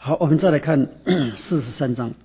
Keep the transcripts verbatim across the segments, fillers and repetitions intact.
好，我们再来看四十三章。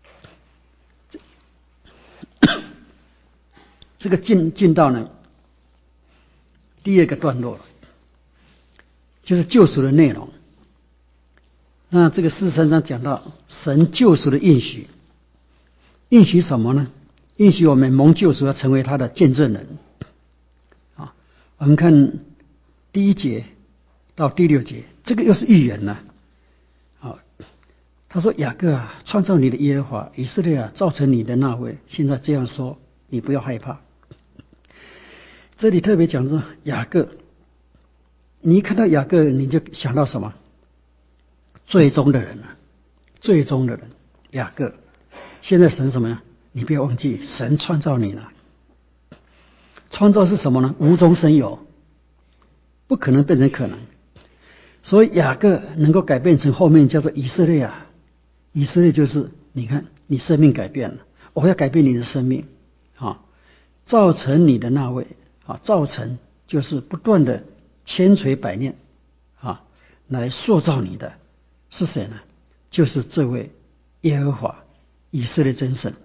这个进进到呢第二个段落，就是救赎的内容。那这个四十三章讲到神救赎的应许，应许什么呢？应许我们蒙救赎要成为他的见证人。啊，我们看第一节到第六节，这个又是预言了。啊，他说雅各啊，创造你的耶和华，以色列啊，造成你的那位，现在这样说，你不要害怕。这里特别讲说雅各，你一看到雅各，你就想到什么？最终的人啊，最终的人雅各。现在神什么呀？你不要忘记，神创造你了。创造是什么呢？无中生有，不可能变成可能。所以雅各能够改变成后面叫做以色列啊，以色列就是你看你生命改变了，我要改变你的生命啊，造成你的那位啊，造成就是不断的千锤百炼啊，来塑造你的是谁呢？就是这位耶和华以色列真神。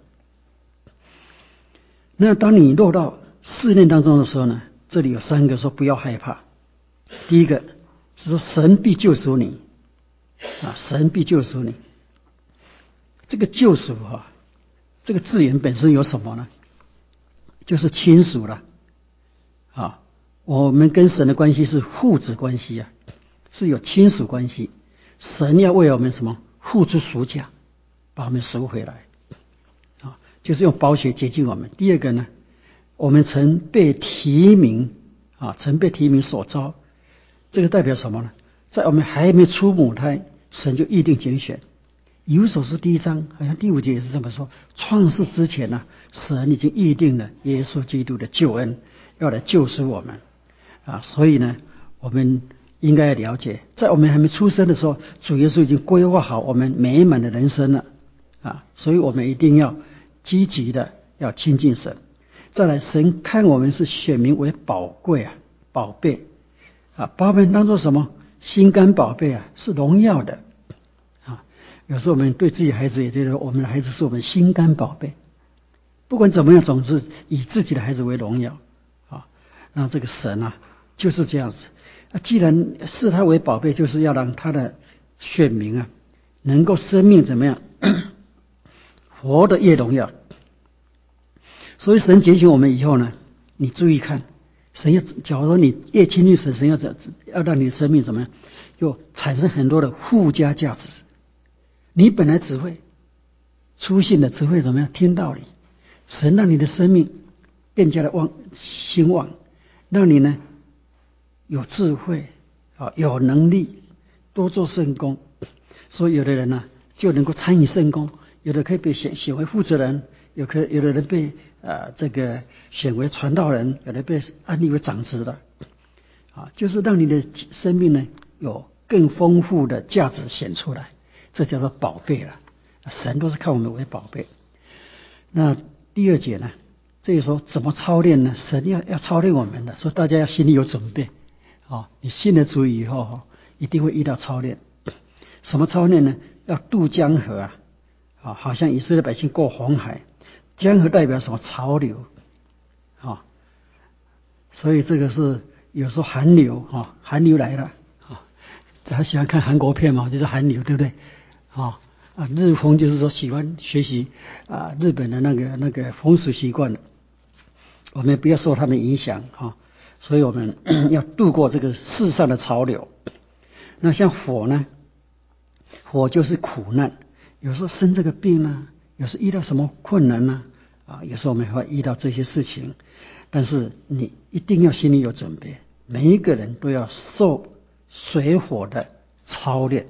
那当你落到试炼当中的时候呢，这里有三个说不要害怕。第一个是说神必救赎你啊，神必救赎你。这个救赎啊，这个字眼本身有什么呢？就是亲属了啊。我们跟神的关系是父子关系啊，是有亲属关系。神要为我们什么付出赎价，把我们赎回来啊，就是用宝血洁净我们。第二个呢，我们曾被提名啊，曾被提名所召，这个代表什么呢？在我们还没出母胎，神就预定拣选。以弗所书第一章好像第五节也是这么说，创世之前呢、啊，神已经预定了耶稣基督的救恩，要来救赎我们啊。所以呢，我们应该要了解，在我们还没出生的时候，主耶稣已经规划好我们美满的人生了啊。所以我们一定要积极的要亲近神。再来，神看我们是选民为宝贵啊，宝贝啊，把我们当作什么？心肝宝贝啊，是荣耀的啊。有时候我们对自己孩子也觉得，我们的孩子是我们心肝宝贝。不管怎么样，总是以自己的孩子为荣耀啊。那这个神啊，就是这样子。啊，既然视他为宝贝，就是要让他的选民啊，能够生命怎么样，活得越荣耀。所以神拣选我们以后呢，你注意看，神要假如说你越亲近神，神要怎要让你的生命怎么样，又产生很多的附加价值。你本来只会粗信的，只会怎么样听道理，神让你的生命更加的旺兴旺，让你呢有智慧啊，有能力多做圣工。所以有的人呢、啊、就能够参与圣工，有的可以被选选为负责人，有可有的人被啊这个选为传道人，有的被安立为长子的啊，就是让你的生命呢有更丰富的价值显出来，这叫做宝贝了。神都是看我们为宝贝。那第二节呢，这个时候怎么操练呢？神要要操练我们的，所以大家要心里有准备啊。你信了主以后，一定会遇到操练。什么操练呢？要渡江河啊，啊，好像以色列百姓过红海，江河代表什么？潮流啊。所以这个是有时候寒流啊，寒流来了啊。大家喜欢看韩国片嘛，就是寒流，对不对？啊啊，日风就是说喜欢学习啊日本的那个那个风俗习惯，我们不要受他们影响啊。所以我们要度过这个世上的潮流。那像火呢？火就是苦难，有时候生这个病呢、啊，有时候遇到什么困难呢、啊？啊，有时候我们会遇到这些事情，但是你一定要心里有准备，每一个人都要受水火的操练。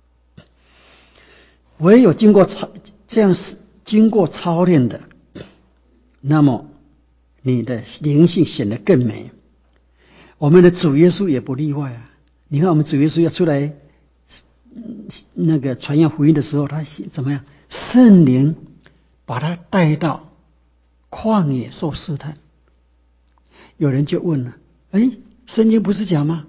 唯有经过操这样经过操练的，那么你的灵性显得更美。我们的主耶稣也不例外啊！你看，我们主耶稣要出来那个传扬福音的时候，他怎么样？圣灵把他带到旷野受试探。有人就问了：哎，圣经不是讲吗？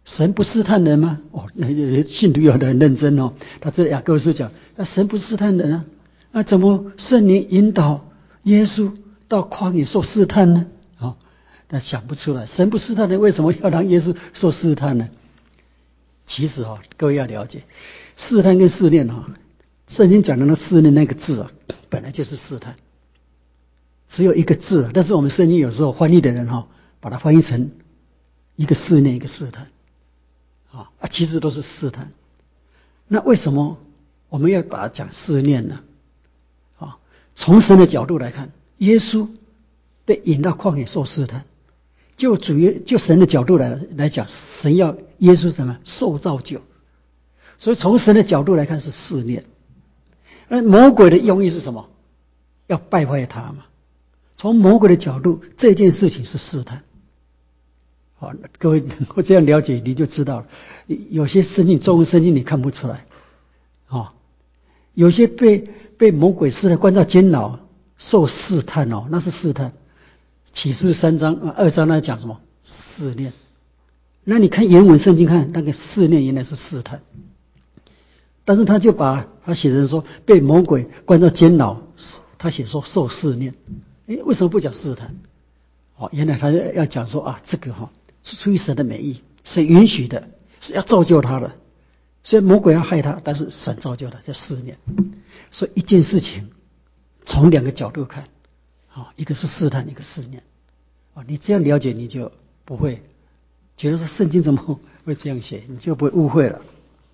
神不试探人吗？哦，那些信徒有的很认真哦。他这雅各书讲，那神不试探人啊，那怎么圣灵引导耶稣到旷野受试探呢？哦，那想不出来，神不试探人，为什么要让耶稣受试探呢？其实哦，各位要了解，试探跟试炼哈、哦，圣经讲的那试炼那个字啊，本来就是试探，只有一个字，但是我们圣经有时候翻译的人哈、哦，把它翻译成一个试炼，一个试探。啊，其实都是试探。那为什么我们要把它讲试炼呢？啊，从神的角度来看，耶稣被引到旷野受试探，就主要就神的角度来来讲，神要耶稣什么受造就，所以从神的角度来看是试炼。那魔鬼的用意是什么？要败坏他嘛。从魔鬼的角度，这件事情是试探。好，各位能够这样了解，你就知道了。有些圣经，中文圣经你看不出来，哦，有些被被魔鬼试探，关到监牢受试探哦，那是试探。启示三章、二章那讲什么试炼？那你看原文圣经看那个试炼原来是试探，但是他就把他写成说被魔鬼关到监牢，他写说受试炼。诶，为什么不讲试探？哦，原来他要讲说啊，这个哈、哦。是出于神的美意，是允许的，是要造就他的。所以魔鬼要害他，但是神造就他，叫试炼。所以一件事情从两个角度看，啊，一个是试探，一个试炼。啊，你这样了解，你就不会觉得说圣经怎么会这样写，你就不会误会了。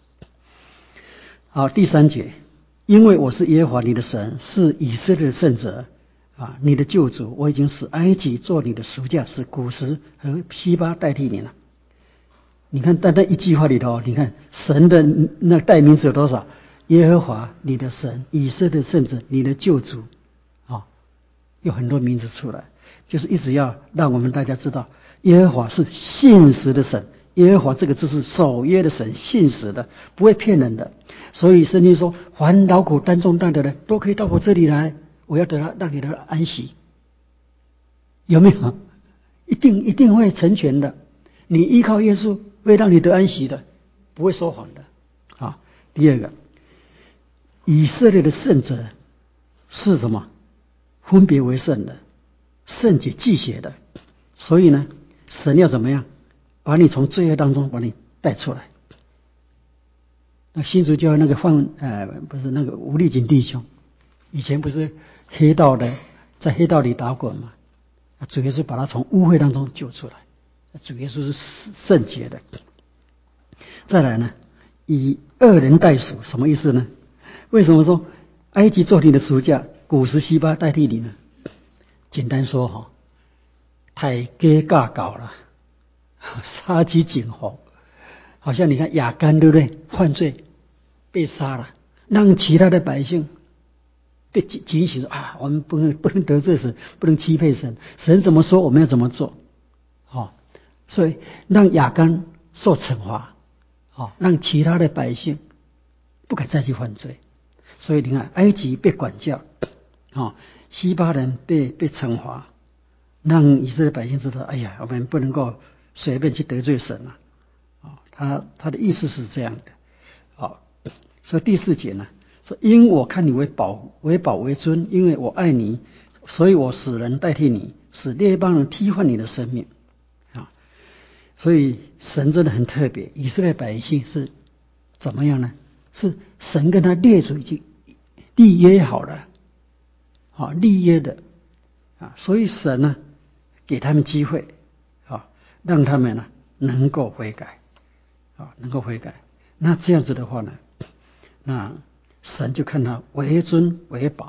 好，第三节，因为我是耶和华你的神，是以色列的圣者。啊，你的救主，我已经使埃及做你的赎价，使古时和西巴代替你了。你看，单单一句话里头，你看神的那代名词有多少？耶和华你的神，以色列的圣者，你的救主，啊，有很多名字出来，就是一直要让我们大家知道，耶和华是信实的神。耶和华这个字是守约的神，信实的，不会骗人的。所以圣经说，凡劳苦担重担的人都可以到我这里来。我要得到让你得到安息，有没有？一定一定会成全的。你依靠耶稣，会让你得安息的，不会说谎的。啊，第二个，以色列的圣者是什么？分别为圣的，圣洁祭血的。所以呢，神要怎么样？把你从罪恶当中把你带出来。那新主教那个放呃，不是那个吴立锦弟兄，以前不是黑道的，在黑道里打滚嘛，主耶稣把他从污秽当中救出来，主耶稣是圣洁的。再来呢，以恶人代赎，什么意思呢？为什么说埃及做你的赎价，古时西巴代替你呢？简单说哈，太给尬搞了，杀鸡儆猴，好像你看亚干对不对？犯罪被杀了，让其他的百姓被警醒说啊，我们不能不能得罪神，不能欺骗神，神怎么说我们要怎么做，哦，所以让亚干受惩罚，哦，让其他的百姓不敢再去犯罪。所以你看，埃及被管教，哦，西巴人被被惩罚，让以色列百姓知道，哎呀，我们不能够随便去得罪神啊，哦，他他的意思是这样的，哦，所以第四节呢。说因我看你为宝为宝为尊，因为我爱你，所以我使人代替你，使列邦人替换你的生命啊。所以神真的很特别，以色列百姓是怎么样呢？是神跟他列祖已经立约好了，啊，立约的啊，所以神呢给他们机会啊，让他们呢能够悔改啊，能够悔改。那这样子的话呢，那神就看他为尊为宝。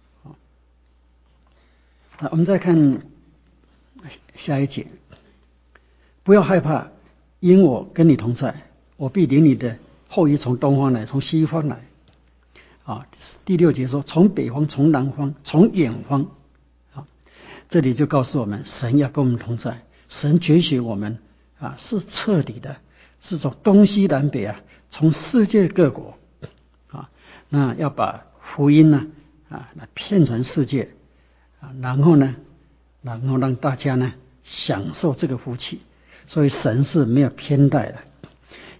那我们再看下一节，不要害怕，因我跟你同在，我必领你的后裔从东方来，从西方来。啊，第六节说从北方，从南方，从远方。啊，这里就告诉我们，神要跟我们同在，神拣选我们啊，是彻底的，是从东西南北啊，从世界各国。那要把福音呢啊，来遍传世界啊，然后呢，然后让大家呢享受这个福气。所以神是没有偏待的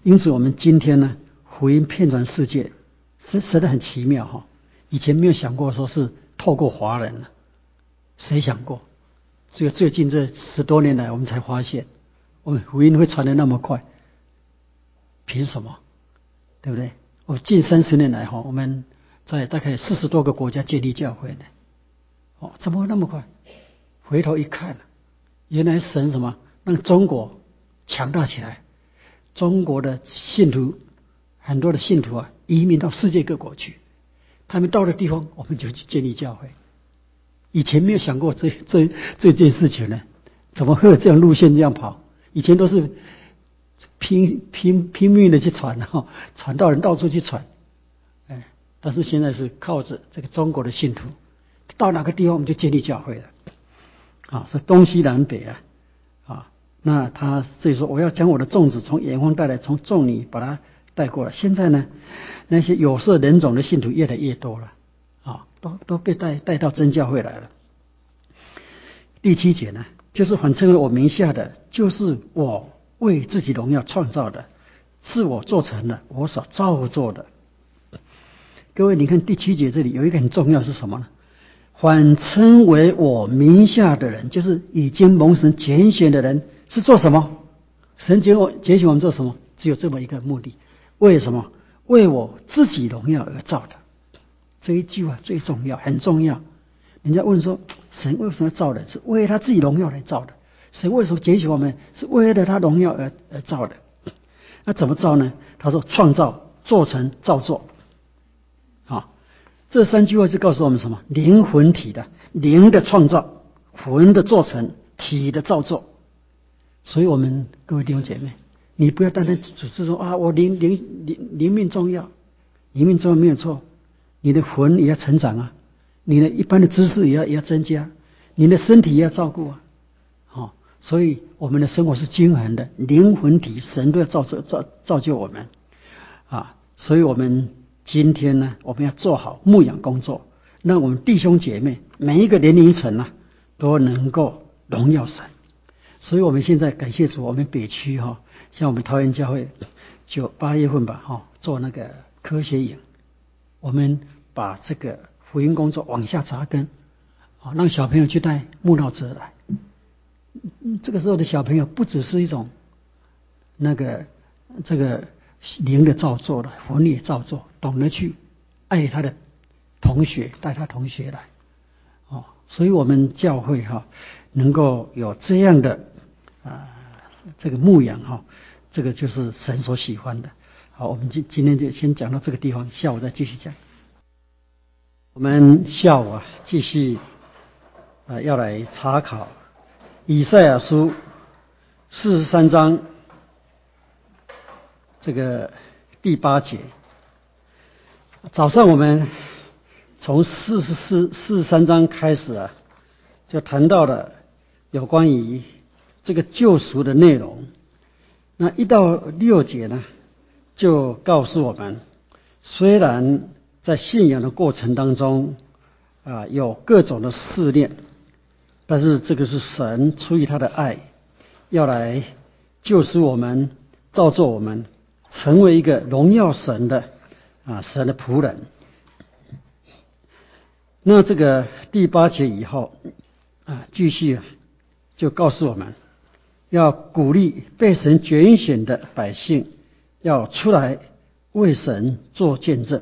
因此我们今天呢，福音遍传世界，这实在很奇妙哈。以前没有想过说是透过华人呢，谁想过？只有最近这十多年来，我们才发现，我们福音会传得那么快，凭什么？对不对？我近三十年来哈，我们在大概四十多个国家建立教会呢，哦，怎么会那么快？回头一看，原来神什么让中国强大起来，中国的信徒很多的信徒啊，移民到世界各国去，他们到的地方，我们就去建立教会。以前没有想过这这这件事情呢，怎么会有这样路线这样跑？以前都是拼拼拼命的去传哈，传道人到处去传，哎，但是现在是靠着这个中国的信徒，到哪个地方我们就建立教会了，啊，是东西南北啊，啊，那他所以说我要将我的种子从远方带来，从众里把它带过来。现在呢，那些有色人种的信徒越来越多了。啊，都都被带带到真教会来了。第七节呢，就是反称为我名下的，就是我为自己荣耀创造的，是我做成的，我所造作的。各位，你看第七节这里有一个很重要是什么呢？反称为我名下的人，就是已经蒙神拣选的人，是做什么？神拣我拣选我们做什么？只有这么一个目的，为什么？为我自己荣耀而造的。这一句话最重要，很重要。人家问说，神为什么造人？是为他自己荣耀来造的。神为什么拣选我们？是为了他荣耀而而造的。那怎么造呢？他说创造、做成、造作。啊，这三句话就告诉我们什么？灵魂体的灵的创造，魂的做成，体的造作。所以我们各位弟兄姐妹，你不要单单只是说啊，我灵灵灵灵命重要，灵命重要没有错。你的魂也要成长啊，你的一般的知识也要也要增加，你的身体也要照顾啊，好、哦，所以我们的生活是均衡的，灵魂体神都要造就造造就我们啊，所以我们今天呢，我们要做好牧养工作，让我们弟兄姐妹每一个年龄层啊，都能够荣耀神。所以我们现在感谢主，我们北区哈、哦，像我们桃园教会九八月份吧，哈、哦，做那个科学营。我们把这个福音工作往下扎根，啊，让小朋友去带慕道者来。这个时候的小朋友不只是一种那个这个灵的造作了，魂也造作，懂得去爱他的同学，带他同学来。哦，所以我们教会哈、啊，能够有这样的啊这个牧养哈、啊，这个就是神所喜欢的。好，我们今今天就先讲到这个地方，下午再继续讲。我们下午啊，继续啊要来查考以赛亚书四十三章这个第八节。早上我们从四十四四十三章开始啊，就谈到了有关于这个救赎的内容。那一到六节呢，就告诉我们，虽然在信仰的过程当中啊有各种的试炼，但是这个是神出于他的爱，要来救赎我们，造作我们，成为一个荣耀神的啊神的仆人。那这个第八节以后啊，继续啊就告诉我们，要鼓励被神拣选的百姓，要出来为神做见证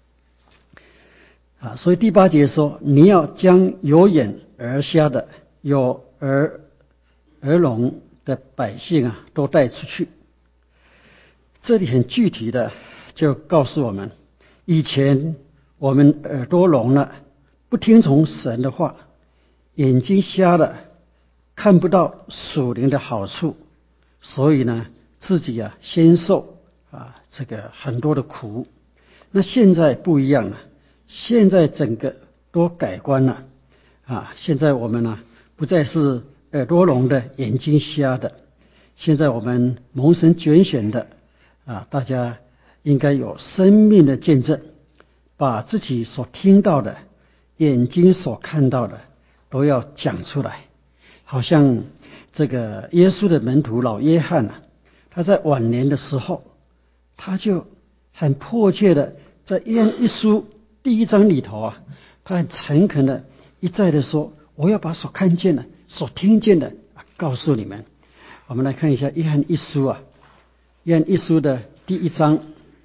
啊。所以第八节说，你要将有眼而瞎的、有耳耳聋的百姓啊，都带出去。这里很具体的就告诉我们，以前我们耳朵聋了，不听从神的话，眼睛瞎了，看不到属灵的好处，所以呢，自己啊先受啊这个很多的苦。那现在不一样了，现在整个都改观了啊！现在我们呢，不再是耳朵聋的、眼睛瞎的，现在我们蒙神拣选的啊，大家应该有生命的见证，把自己所听到的、眼睛所看到的都要讲出来。好像这个耶稣的门徒老约翰啊，他在晚年的时候他就很迫切的在约翰一书第一章里头啊，他很诚恳的一再的说，我要把所看见的、所听见的告诉你们。我们来看一下约翰一书啊，约翰一书的第一章，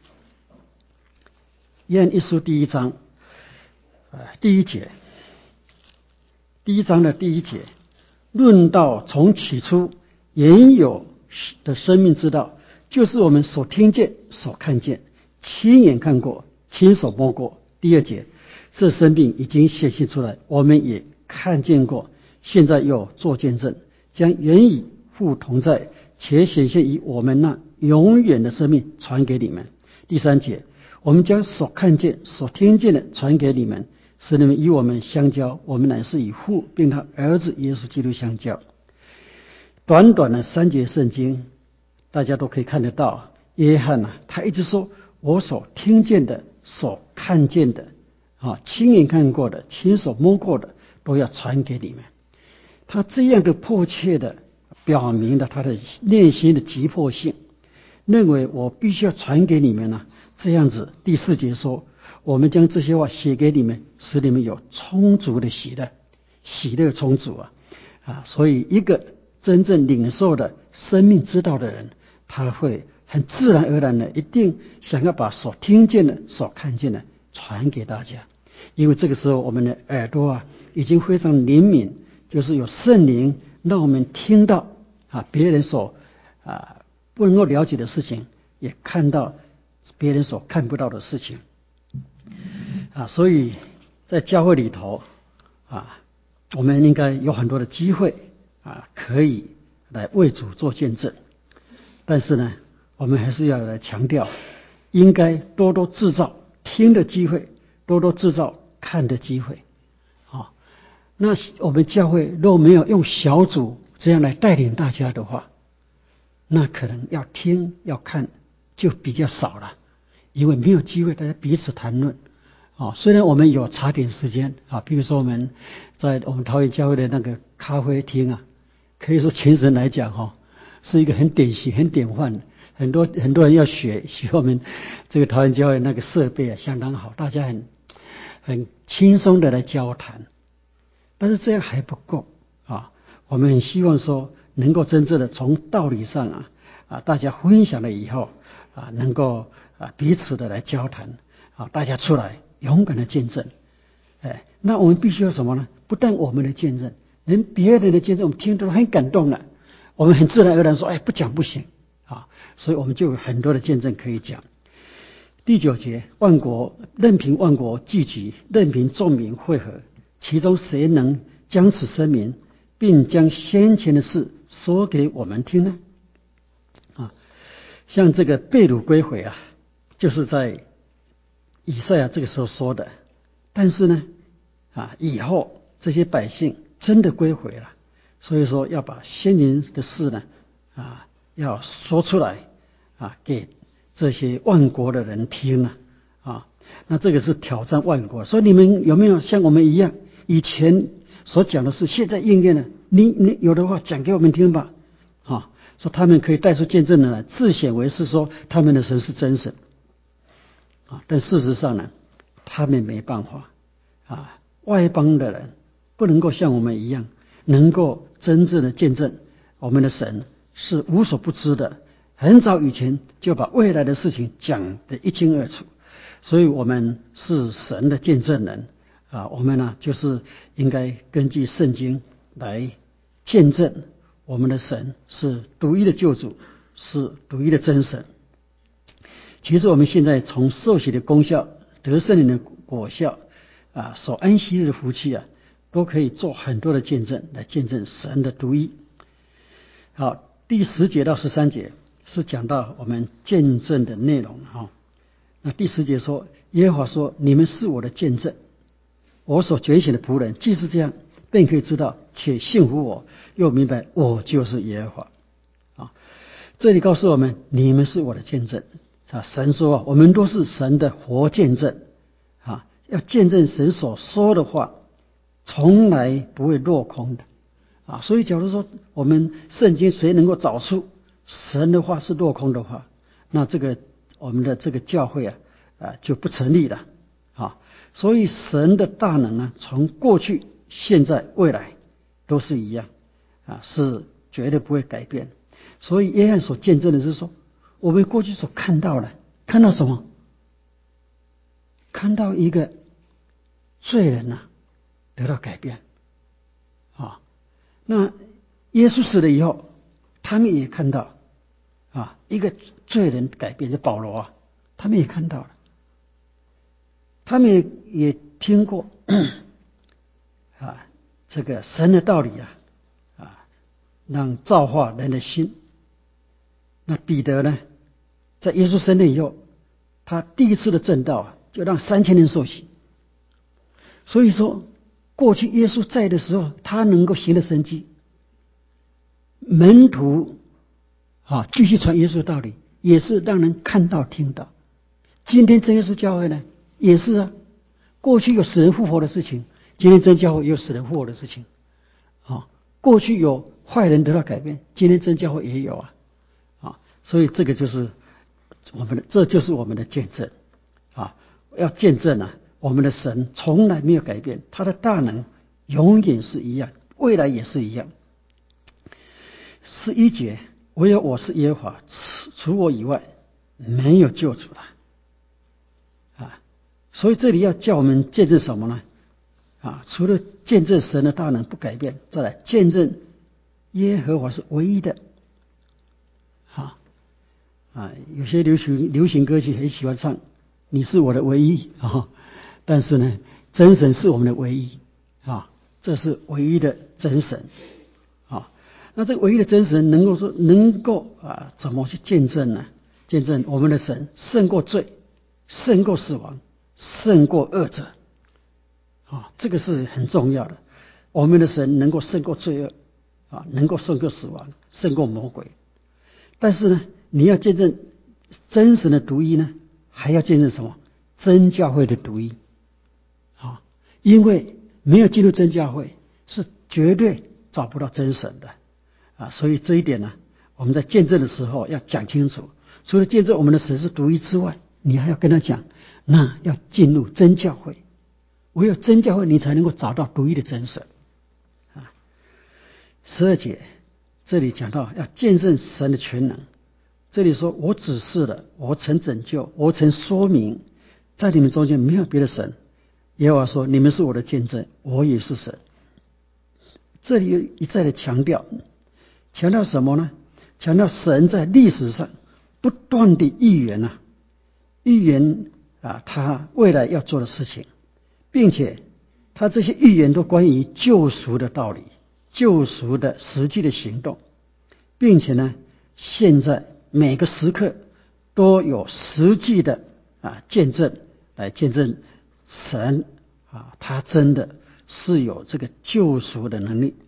约翰一书第一章，呃，第一节，第一章的第一节，论到从起初原有的生命之道，就是我们所听见、所看见、亲眼看过、亲手摸过。第二节，这生命已经显现出来，我们也看见过，现在又做见证，将原与父同在，且显现于我们那永远的生命传给你们。第三节，我们将所看见、所听见的传给你们，使你们与我们相交，我们乃是与父并他儿子耶稣基督相交。短短的三节圣经，大家都可以看得到，约翰啊，他一直说，我所听见的、所看见的啊，亲眼看过的、亲手摸过的，都要传给你们。他这样的迫切的表明了他的内心的急迫性，认为我必须要传给你们啊。这样子，第四节说，我们将这些话写给你们，使你们有充足的喜乐，喜乐充足啊啊！所以一个真正领受的生命之道的人，他会很自然而然的一定想要把所听见的、所看见的传给大家，因为这个时候我们的耳朵啊已经非常灵敏，就是有圣灵让我们听到啊别人所啊不能够了解的事情，也看到别人所看不到的事情啊。所以在教会里头啊，我们应该有很多的机会啊，可以来为主做见证。但是呢，我们还是要来强调，应该多多制造听的机会，多多制造看的机会。好，那我们教会若没有用小组这样来带领大家的话，那可能要听要看就比较少了，因为没有机会大家彼此谈论。啊，虽然我们有茶点时间啊，比如说我们在我们桃园教会的那个咖啡厅啊，可以说全神来讲哈，是一个很典型、很典范的。很多很多人要学学我们这个桃园教会那个设备啊，相当好，大家很很轻松的来交谈。但是这样还不够啊，我们很希望说能够真正的从道理上啊啊，大家分享了以后啊，能够啊彼此的来交谈啊，大家出来勇敢的见证。哎，那我们必须要什么呢？不但我们的见证，连别人的见证，我们听都很感动了，我们很自然而然说，哎，不讲不行啊，所以我们就有很多的见证可以讲。第九节，万国任凭万国聚集，任凭众民会合，其中谁能将此声明，并将先前的事说给我们听呢？啊，像这个被掳归回啊，就是在以赛亚这个时候说的。但是呢，啊，以后这些百姓真的归回了，所以说要把先人的事呢，啊，要说出来啊，给这些万国的人听啊，啊，那这个是挑战万国。所以你们有没有像我们一样，以前所讲的事，现在应验了？你你有的话讲给我们听吧，啊，说他们可以带出见证的来，自显为是说他们的神是真神，啊，但事实上呢，他们没办法啊，外邦的人不能够像我们一样，能够真正的见证我们的神是无所不知的，很早以前就把未来的事情讲得一清二楚。所以我们是神的见证人啊，我们呢就是应该根据圣经来见证我们的神是独一的救主，是独一的真神。其实我们现在从受洗的功效、得圣灵的果效啊，所安息日的福气啊，都可以做很多的见证，来见证神的独一。好，第十节到十三节是讲到我们见证的内容哈。那第十节说，耶和华说：“你们是我的见证，我所拣选的仆人，既是这样，便可以知道且信服我，又明白我就是耶和华。”啊，这里告诉我们，你们是我的见证啊。神说啊，我们都是神的活见证啊，要见证神所说的话，从来不会落空的啊。所以，假如说我们圣经谁能够找出神的话是落空的话，那这个我们的这个教会啊啊就不成立了啊。所以神的大能呢，从过去、现在、未来都是一样啊，是绝对不会改变。所以约翰所见证的是说，我们过去所看到的，看到什么？看到一个罪人呐、啊、得到改变啊。那耶稣死了以后，他们也看到啊一个罪人改变，是保罗啊，他们也看到了，他们也也听过啊这个神的道理啊啊，让造化人的心。那彼得呢，在耶稣升天以后，他第一次的证道啊，就让三千人受洗。所以说，过去耶稣在的时候，他能够行的神迹，门徒啊继续传耶稣的道理，也是让人看到听到。今天真耶稣教会呢，也是啊，过去有死人复活的事情，今天真教会也有死人复活的事情啊。过去有坏人得到改变，今天真教会也有啊。所以这个就是我们的，这就是我们的见证啊！要见证啊，我们的神从来没有改变，他的大能永远是一样，未来也是一样。十一节，唯有我是耶和华，除我以外没有救主了啊！所以这里要叫我们见证什么呢？啊，除了见证神的大能不改变，再来见证耶和华是唯一的啊。啊，有些流行流行歌曲很喜欢唱"你是我的唯一"啊，但是呢，真神是我们的唯一啊，这是唯一的真神啊。那这个唯一的真神能够说能够啊，怎么去见证呢？见证我们的神胜过罪，胜过死亡，胜过恶者啊，这个是很重要的。我们的神能够胜过罪恶啊，能够胜过死亡，胜过魔鬼。但是呢，你要见证真神的独一呢，还要见证什么？真教会的独一啊！因为没有进入真教会，是绝对找不到真神的啊！所以这一点呢，我们在见证的时候要讲清楚。除了见证我们的神是独一之外，你还要跟他讲，那要进入真教会，唯有真教会，你才能够找到独一的真神啊！十二节。这里讲到要见证神的全能，这里说我指示了，我曾拯救，我曾说明，在你们中间没有别的神。耶和华说，你们是我的见证，我也是神。这里一再的强调，强调什么呢？强调神在历史上不断的预言啊，预言啊他未来要做的事情，并且他这些预言都关于救赎的道理，救赎的实际的行动，并且呢，现在每个时刻都有实际的啊见证来见证神啊，他真的是有这个救赎的能力。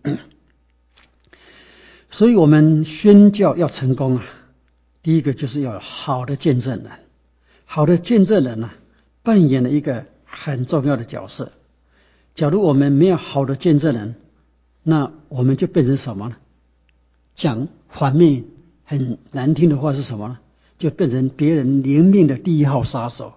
所以我们宣教要成功啊，第一个就是要有好的见证人，好的见证人呢、啊，扮演了一个很重要的角色。假如我们没有好的见证人，那我们就变成什么呢？讲反面很难听的话是什么呢？就变成别人灵命的第一号杀手。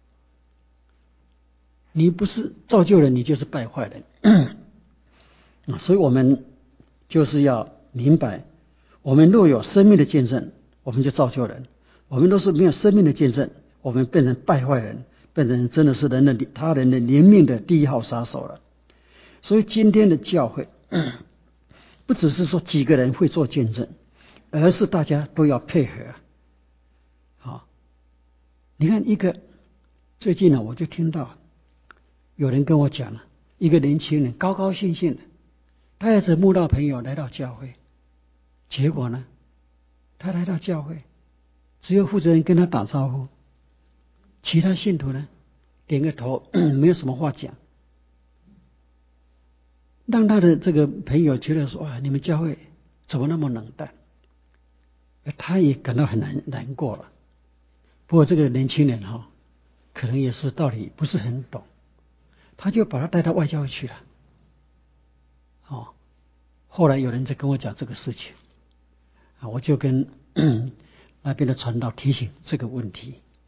你不是造就人，你就是败坏人。所以我们就是要明白，我们若有生命的见证，我们就造就人；我们都是没有生命的见证，我们变成败坏人，变成真的是人的他人的灵命的第一号杀手了。所以今天的教会不只是说几个人会做见证，而是大家都要配合。好，你看一个最近呢，我就听到有人跟我讲了，一个年轻人高高兴兴的，他也是慕道朋友来到教会，结果呢，他来到教会，只有负责人跟他打招呼，其他信徒呢点个头，没有什么话讲。让他的这个朋友觉得说：“哇，你们教会怎么那么冷淡？”他也感到很难难过了。不过这个年轻人哈、哦，可能也是道理不是很懂，他就把他带到外教会去了。哦，后来有人在跟我讲这个事情，啊，我就跟那边的传道提醒这个问题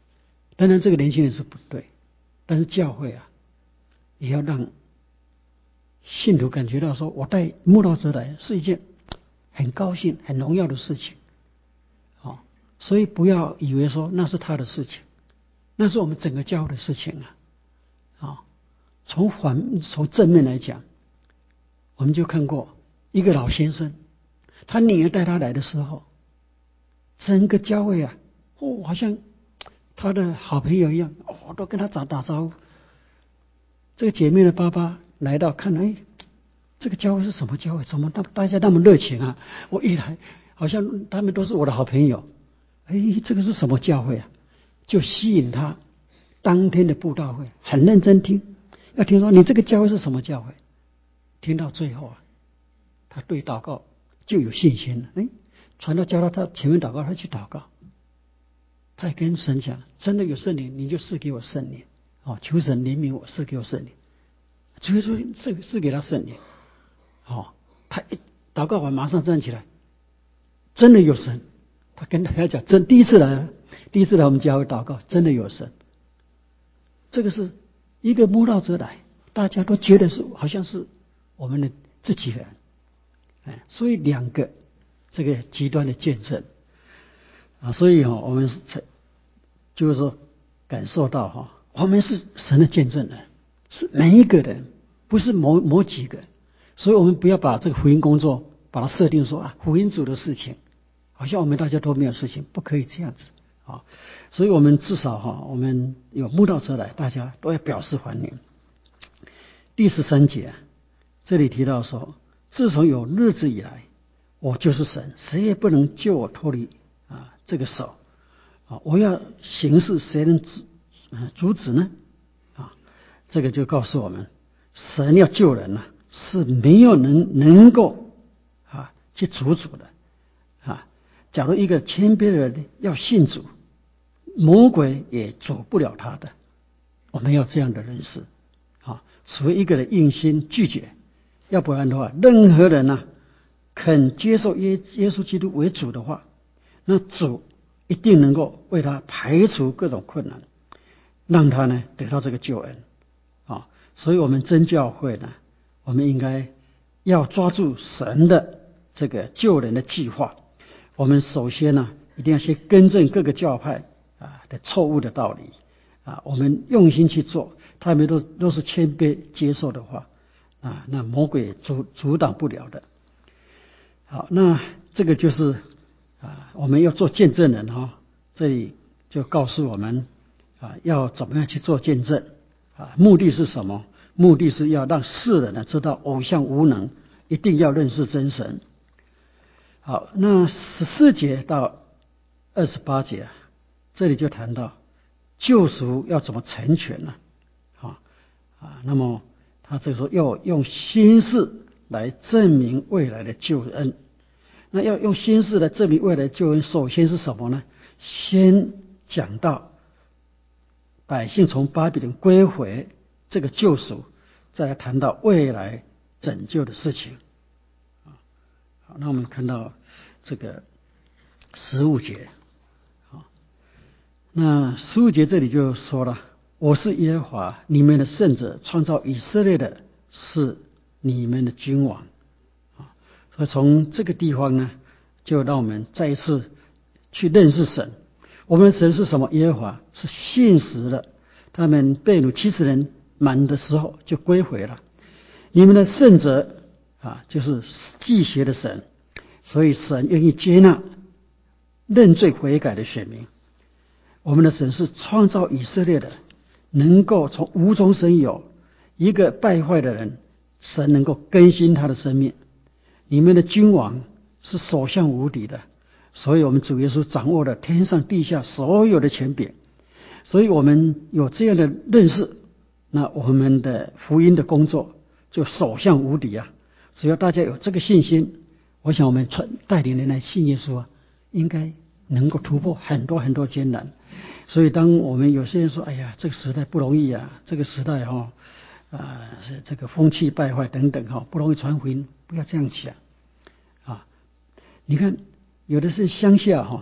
当然这个年轻人是不对，但是教会啊也要让信徒感觉到说，我带慕道者来是一件很高兴很荣耀的事情。哦，所以不要以为说那是他的事情，那是我们整个教会的事情啊。哦，从反从正面来讲，我们就看过一个老先生，他女儿带他来的时候，整个教会啊，哦，好像他的好朋友一样，哦，都跟他打打招呼。这个姐妹的爸爸来到看，哎，这个教会是什么教会？怎么大大家那么热情啊？我一来，好像他们都是我的好朋友。哎，这个是什么教会啊？就吸引他当天的布道会，很认真听，要听说你这个教会是什么教会。听到最后啊，他对祷告就有信心了。哎，传道教到他前面祷告，他去祷告，他也跟神讲：真的有圣灵，你就赐给我圣灵。哦，求神怜悯我，赐给我圣灵。主耶稣赐赐给他圣灵。哦，他一祷告完马上站起来，真的有神。他跟大家讲，真第一次来，第一次来我们教会祷告，真的有神。这个是一个慕道者来，大家都觉得是好像是我们的自己人。哎，所以两个这个极端的见证啊，所以哈、哦，我们才就是说感受到哈、哦，我们是神的见证人，是每一个人，不是某某几个。所以我们不要把这个福音工作把它设定说啊，福音组的事情，好像我们大家都没有事情，不可以这样子啊。所以我们至少哈，我们有慕道者来，大家都要表示欢迎。第十三节这里提到说，自从有日子以来，我就是神，谁也不能救我脱离啊这个手啊！我要行事，谁能阻阻止呢？啊，这个就告诉我们，神要救人呢、啊，是没有人能够啊去阻止的啊。假如一个谦卑的人要信主，魔鬼也阻不了他的。我们要这样的认识啊，除非一个人硬心拒绝，要不然的话，任何人呢、啊、肯接受耶耶稣基督为主的话，那主一定能够为他排除各种困难，让他呢得到这个救恩啊。所以我们真教会呢，我们应该要抓住神的这个救人的计划。我们首先呢，一定要先更正各个教派啊的错误的道理啊，我们用心去做，他们都都是谦卑接受的话啊，那魔鬼阻阻挡不了的。好，那这个就是啊，我们要做见证人哈、哦，这里就告诉我们啊，要怎么样去做见证啊？目的是什么？目的是要让世人呢知道偶像无能，一定要认识真神。好，那十四节到二十八节，这里就谈到救赎要怎么成全呢？啊啊，那么他这时候要用心事来证明未来的救恩。那要用心事来证明未来的救恩，首先是什么呢？先讲到百姓从巴比伦归回这个救赎，再来谈到未来拯救的事情。好，那我们看到这个十五节，好，那十五节这里就说了：“我是耶和华你们的圣者，创造以色列的是你们的君王。”啊，所以从这个地方呢，就让我们再一次去认识神。我们的神是什么？耶和华是信实的。他们被掳七十人满的时候就归回了。你们的圣者啊，就是祭邪的神，所以神愿意接纳认罪悔改的选民。我们的神是创造以色列的，能够从无中生有，一个败坏的人，神能够更新他的生命。你们的君王是所向无敌的，所以我们主耶稣掌握了天上地下所有的权柄。所以我们有这样的认识，那我们的福音的工作就所向无敌啊！只要大家有这个信心，我想我们传带领人来信耶稣啊，应该能够突破很多很多艰难。所以当我们有些人说：“哎呀，这个时代不容易啊，这个时代哈、哦、啊，是这个风气败坏等等哈、哦，不容易传福音。”不要这样想啊！你看，有的是乡下哈、哦，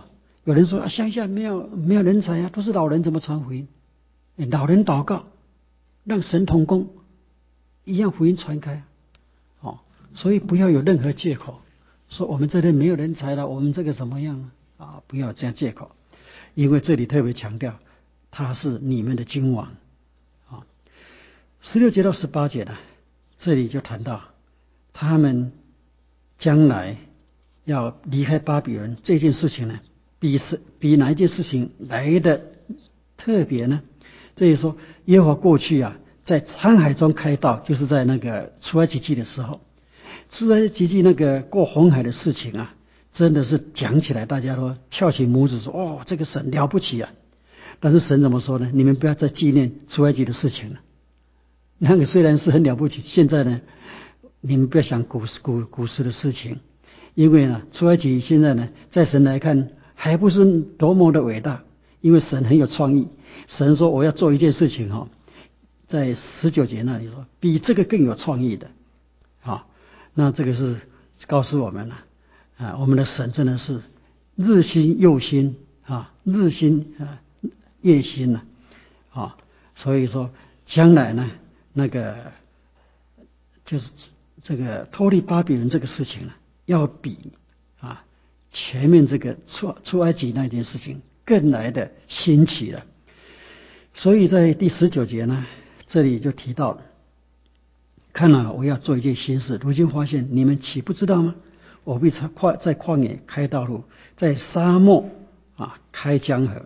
有人说啊，乡下没有没有人才啊，都是老人怎么传福音？老人祷告，让神同工，一样福音传开。哦，所以不要有任何借口，说我们这里没有人才了，我们这个怎么样啊？不要这样借口，因为这里特别强调，他是你们的君王。啊，十六节到十八节呢，这里就谈到他们将来要离开巴比伦这件事情呢，比是比哪一件事情来的特别呢？这里说耶和华过去啊，在沧海中开道，就是在那个出埃及记的时候，出埃及记那个过红海的事情啊，真的是讲起来大家都翘起拇指说，哦，这个神了不起啊！但是神怎么说呢？你们不要再纪念出埃及的事情了。那个虽然是很了不起，现在呢，你们不要想古古古时的事情，因为呢，出埃及现在呢，在神来看还不是多么的伟大，因为神很有创意。神说我要做一件事情哈，在十九节那里说，比这个更有创意的。好，那这个是告诉我们了啊，我们的神真的是日新又新啊，日新啊夜新了啊，所以说将来呢，那个就是这个脱离巴比伦这个事情呢，要比啊前面这个出出埃及那件事情更来的新奇了。所以在第十九节呢，这里就提到了，看了我要做一件新事，如今发现你们岂不知道吗？我必在旷野开道路，在沙漠啊开江河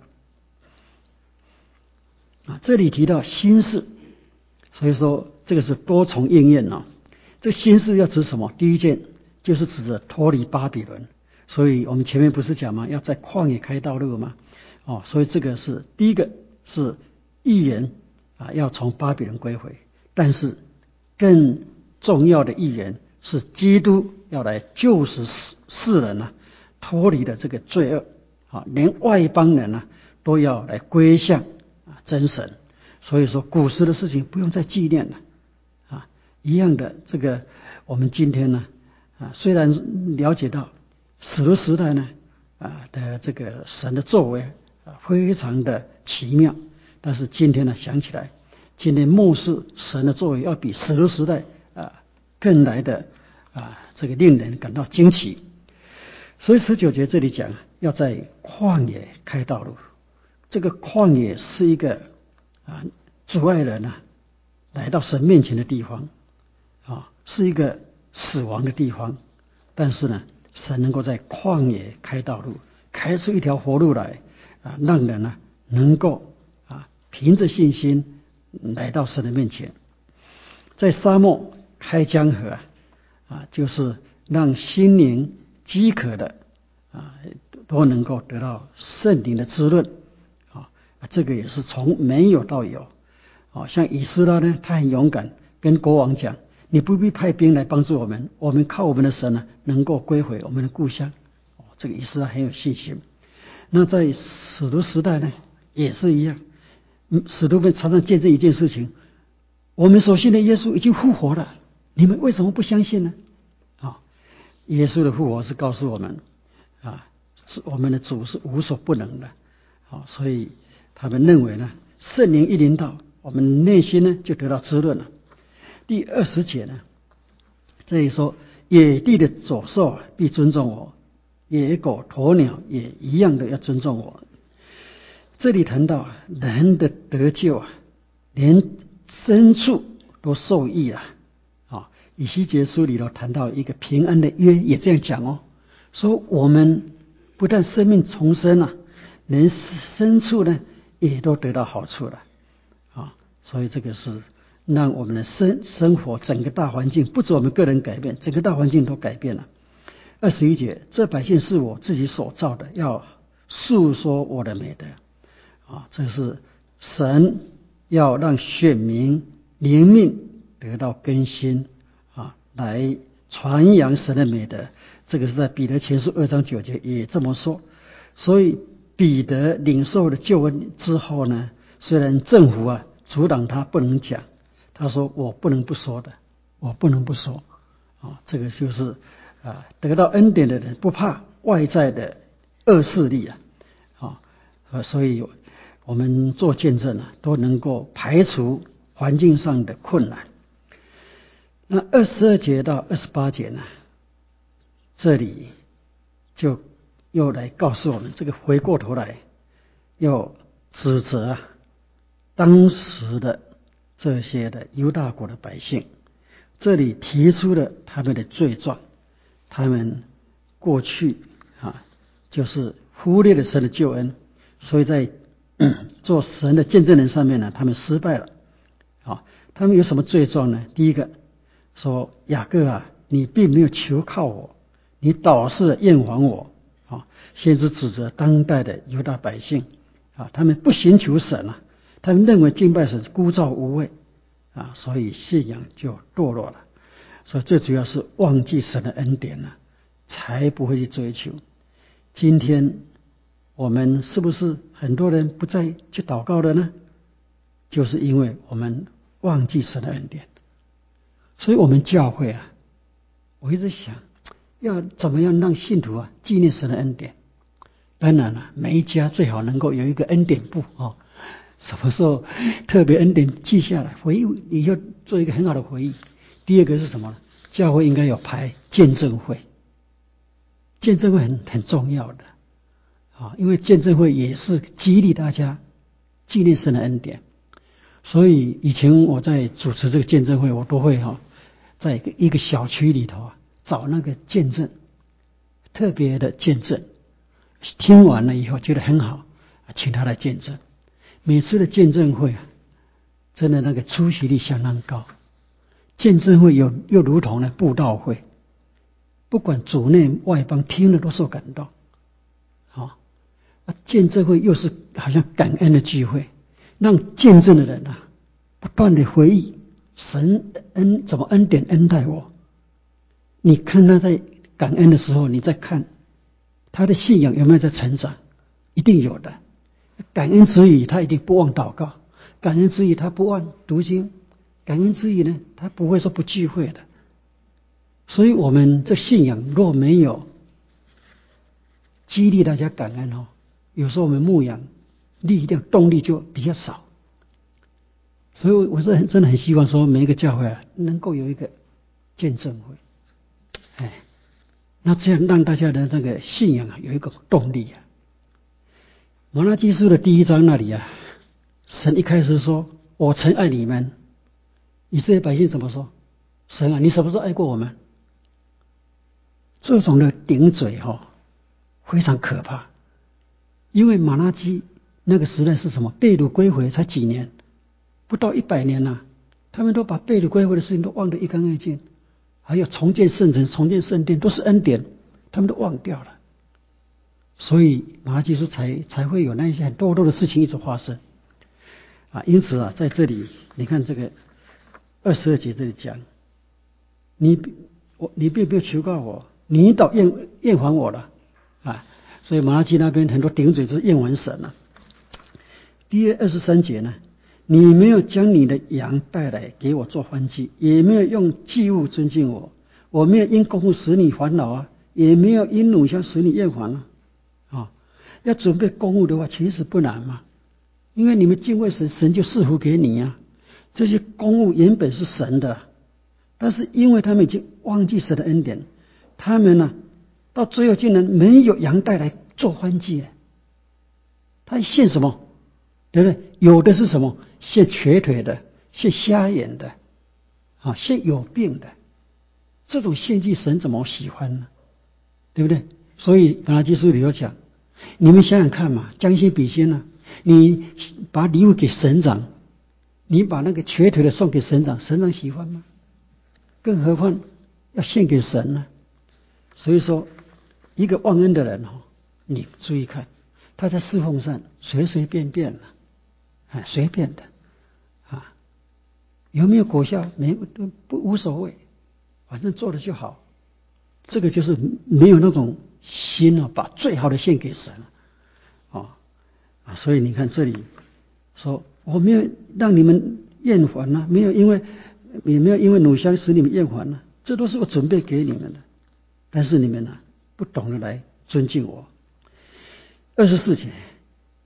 啊。这里提到新事，所以说这个是多重应验啊。这新事要指什么？第一件就是指着脱离巴比伦，所以我们前面不是讲吗？要在旷野开道路吗？哦，所以这个是第一个是义人啊，要从巴比伦归回，但是更重要的义人是基督要来救赎世人啊，脱离了这个罪恶啊，连外邦人啊都要来归向啊真神。所以说古时的事情不用再纪念了啊，一样的这个我们今天呢啊，虽然了解到使徒时代呢啊的这个神的作为啊非常的奇妙。但是今天呢，想起来，今天末世神的作为要比使徒时代啊更来的啊这个令人感到惊奇。所以十九节这里讲，要在旷野开道路。这个旷野是一个啊阻碍人啊来到神面前的地方啊，是一个死亡的地方。但是呢，神能够在旷野开道路，开出一条活路来啊，让人呢能够凭着信心来到神的面前。在沙漠开江河啊，就是让心灵饥渴的啊都能够得到圣灵的滋润啊。这个也是从没有到有啊。像以斯拉呢，他很勇敢，跟国王讲：你不必派兵来帮助我们，我们靠我们的神呢，能够归回我们的故乡。哦，这个以斯拉很有信心。那在使徒时代呢，也是一样。使徒们常常见证一件事情：我们所信的耶稣已经复活了，你们为什么不相信呢？啊，耶稣的复活是告诉我们啊，是我们的主是无所不能的啊，所以他们认为呢，圣灵一临到，我们内心呢就得到滋润了。第二十节呢，这里说：野地的走兽啊，必尊重我；野狗、鸵鸟也一样的要尊重我。这里谈到人的得救啊，连牲畜都受益了啊。以西结书里头谈到一个平安的约，也这样讲哦，说我们不但生命重生了，连牲畜呢也都得到好处了啊。所以这个是让我们的生生活整个大环境，不止我们个人改变，整个大环境都改变了。二十一节，这百姓是我自己所造的，要述说我的美德。啊，这是神要让选民灵命得到更新啊，来传扬神的美德。这个是在彼得前书二章九节也这么说。所以彼得领受了救恩之后呢，虽然政府啊阻挡他不能讲，他说我不能不说的，我不能不说啊。这个就是啊，得到恩典的人不怕外在的恶势力啊。 呃，所以我们做见证啊，都能够排除环境上的困难。那二十二节到二十八节呢，这里就又来告诉我们，这个回过头来要指责啊当时的这些的犹大国的百姓，这里提出了他们的罪状，他们过去啊就是忽略了神的救恩，所以在、嗯、做神的见证人上面呢，他们失败了。啊，他们有什么罪状呢？第一个说，雅各啊，你并没有求靠我，你倒是厌烦我。啊，先是指责当代的犹大百姓啊，他们不寻求神啊，他们认为敬拜神枯燥无味啊，所以信仰就堕落了。所以最主要是忘记神的恩典了、啊，才不会去追求。今天我们是不是很多人不再去祷告了呢？就是因为我们忘记神的恩典。所以我们教会啊，我一直想要怎么样让信徒啊纪念神的恩典。当然了，每一家最好能够有一个恩典簿哦，什么时候特别恩典记下来，回忆你要做一个很好的回忆。第二个是什么呢？教会应该有排见证会，见证会很很重要的啊，因为见证会也是激励大家纪念神的恩典。所以以前我在主持这个见证会，我都会哈、哦，在一个一个小区里头啊，找那个见证，特别的见证，听完了以后觉得很好，请他来见证。每次的见证会啊，真的那个出席率相当高。见证会有又如同呢布道会，不管主内外邦听了都受感动。好、哦，见证会又是好像感恩的聚会。让见证的人啊，不断的回忆神恩怎么恩典恩待我。你看他在感恩的时候，你再看他的信仰有没有在成长，一定有的。感恩之余，他一定不忘祷告；感恩之余，他不忘读经；感恩之余呢，他不会说不聚会的。所以，我们这信仰若没有激励大家感恩哦，有时候我们牧养力量动力就比较少。所以我是很真的很希望说，每一个教会啊能够有一个见证会，哎，那这样让大家的那个信仰啊有一个动力啊。马拉基书的第一章那里啊，神一开始说：“我曾爱你们。”以色列百姓怎么说？神啊，你什么时候爱过我们？这种的顶嘴哈、哦，非常可怕。因为马拉基那个时代是什么？被掳归回才几年，不到一百年呐、啊，他们都把被掳归回的事情都忘得一干二净，还有重建圣城、重建圣殿都是恩典，他们都忘掉了。所以马拉基书才才会有那些很多多的事情一直发生啊。因此啊，在这里你看这个二十二节这里讲，你我你并没有求告我，你倒厌厌烦我了啊。所以马拉基那边很多顶嘴就是厌烦神了、啊。第二十三节呢，你没有将你的羊带来给我做燔祭，也没有用祭物尊敬我，我没有因供物使你烦恼啊，也没有因乳香使你厌烦啊。啊，要准备供物的话，其实不难嘛，因为你们敬畏神，神就赐福给你啊。这些供物原本是神的，但是因为他们已经忘记神的恩典，他们呢、啊，到最后竟然没有羊带来做燔祭了。他献什么？对不对？有的是什么？献瘸腿的，献瞎眼的，啊，献有病的。这种献祭神怎么喜欢呢？对不对？所以马拉基书里头讲，你们想想看嘛，将心比心啊，你把礼物给神长，你把那个瘸腿的送给神长，神长喜欢吗？更何况要献给神呢？所以说，一个忘恩的人哦，你注意看，他在侍奉上随随便便的，啊，随便的，啊，有没有果效没不无所谓，反正做了就好。这个就是没有那种心啊，把最好的献给神啊啊！所以你看这里说，我没有让你们厌烦啊，没有因为也没有因为乳香使你们厌烦啊，这都是我准备给你们的。但是你们呢、啊，不懂得来尊敬我。二十四节，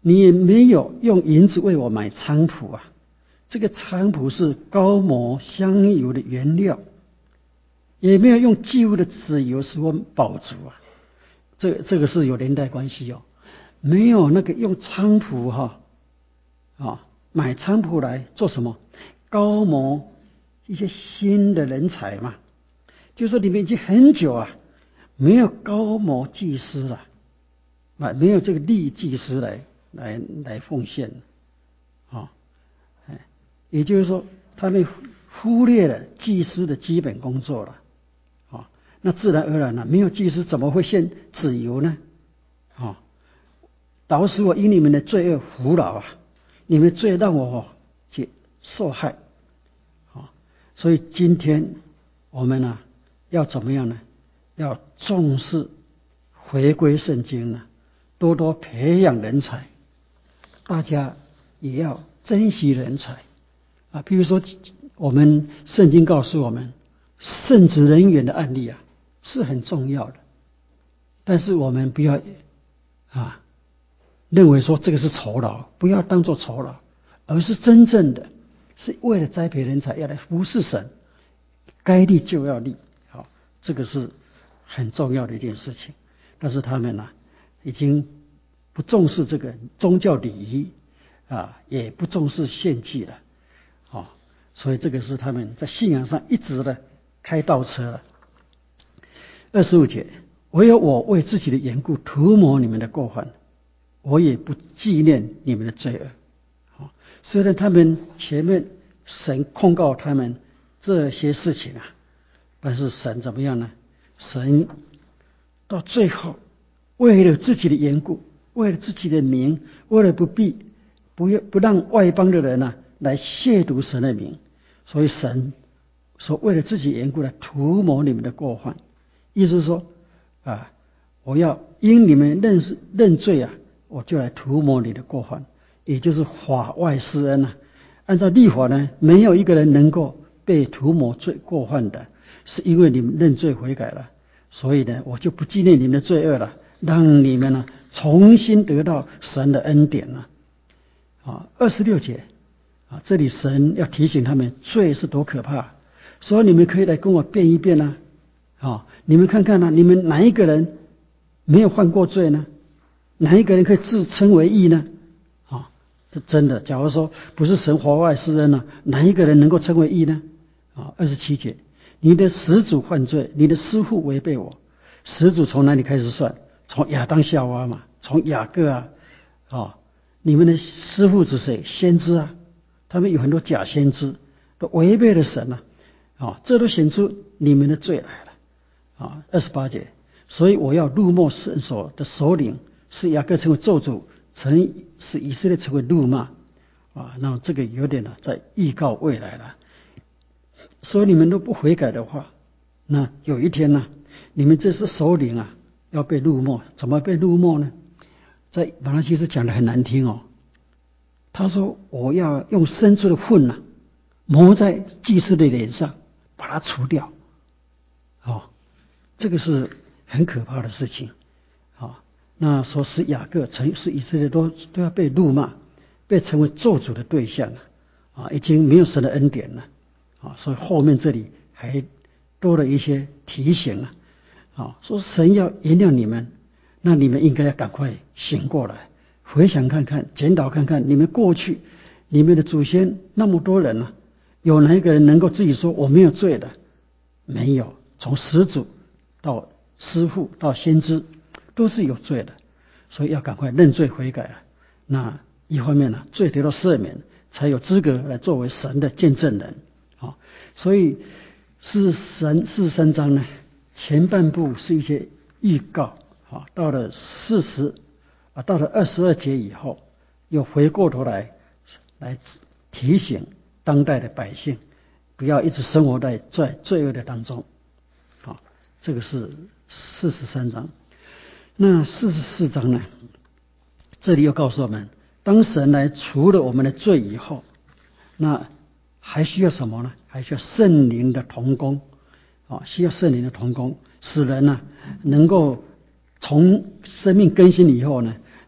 你也没有用银子为我买菖蒲啊，这个菖蒲是膏抹香油的原料，也没有用祭物的脂油使我饱足啊，这这个是有连带关系哦。没有那个用菖蒲哈啊，买菖蒲来做什么？膏抹一些新的人才嘛，就说你们已经很久啊，没有膏抹祭司了，啊，没有这个立祭司来来来奉献啊，哎，也就是说，他们忽略了祭司的基本工作了。那自然而然了，没有祭司怎么会献脂油呢？啊，导使我因你们的罪恶服劳啊，你们罪让我解受害啊。所以今天我们呢、啊、要怎么样呢？要重视回归圣经呢，多多培养人才，大家也要珍惜人才啊。比如说，我们圣经告诉我们圣职人员的案例啊。是很重要的，但是我们不要啊认为说这个是酬劳，不要当作酬劳，而是真正的是为了栽培人才，要来服侍神，该立就要立，好，这个是很重要的一件事情。但是他们呢、啊，已经不重视这个宗教礼仪啊，也不重视献祭了，啊，所以这个是他们在信仰上一直的开倒车了。二十五节，唯有我为自己的缘故涂抹你们的过犯，我也不纪念你们的罪恶。好，虽然他们前面神控告他们这些事情啊，但是神怎么样呢？神到最后为了自己的缘故，为了自己的名，为了不必不要不让外邦的人呢、啊、来亵渎神的名，所以神说为了自己缘故来涂抹你们的过犯。意思是说啊，我要因你们认识认罪啊，我就来涂抹你的过犯，也就是法外施恩啊。按照律法呢，没有一个人能够被涂抹罪过犯的，是因为你们认罪悔改了，所以呢，我就不纪念你们的罪恶了，让你们呢重新得到神的恩典了。啊，二十六节啊，这里神要提醒他们，罪是多可怕，所以你们可以来跟我辩一辩啊。啊，你们看看呢、啊？你们哪一个人没有犯过罪呢？哪一个人可以自称为义呢？啊，这真的。假如说不是神法外施恩呢、啊，哪一个人能够称为义呢？啊，二十七节，你的始祖犯罪，你的师父违背我。始祖从哪里开始算？从亚当夏娃嘛，从雅各啊，啊，你们的师父是谁？先知啊，他们有很多假先知，都违背了神啊，啊，这都显出你们的罪来了。啊，二十八节，所以我要怒没圣所的首领，是雅各成为咒诅，成使以色列成为怒骂啊。那这个有点呢、啊，在预告未来了。所以你们都不悔改的话，那有一天呢、啊，你们这是首领啊，要被怒没。怎么被怒没呢？在马拉基书讲的很难听哦。他说我要用牲畜的粪啊，抹在祭司的脸上，把它除掉。哦。这个是很可怕的事情，啊，那说使雅各成使以色列都都要被辱骂，被成为咒诅的对象了，啊，已经没有神的恩典了，啊，所以后面这里还多了一些提醒了，啊，说神要原谅你们，那你们应该要赶快醒过来，回想看看，检讨看看，你们过去你们的祖先那么多人了、啊，有哪一个人能够自己说我没有罪的？没有，从始祖到师父到先知都是有罪的，所以要赶快认罪悔改啊。那一方面呢、啊，罪得到赦免，才有资格来作为神的见证人啊。所以四神四十三章呢，前半部是一些预告啊，到了四十啊，到了二十二节以后，又回过头来来提醒当代的百姓，不要一直生活在在罪恶的当中。这个是四十三章，那四十四章呢？这里又告诉我们，当神来除了我们的罪以后，那还需要什么呢？还需要圣灵的同工啊，需要圣灵的同工，使人呢能够从生命更新以后呢，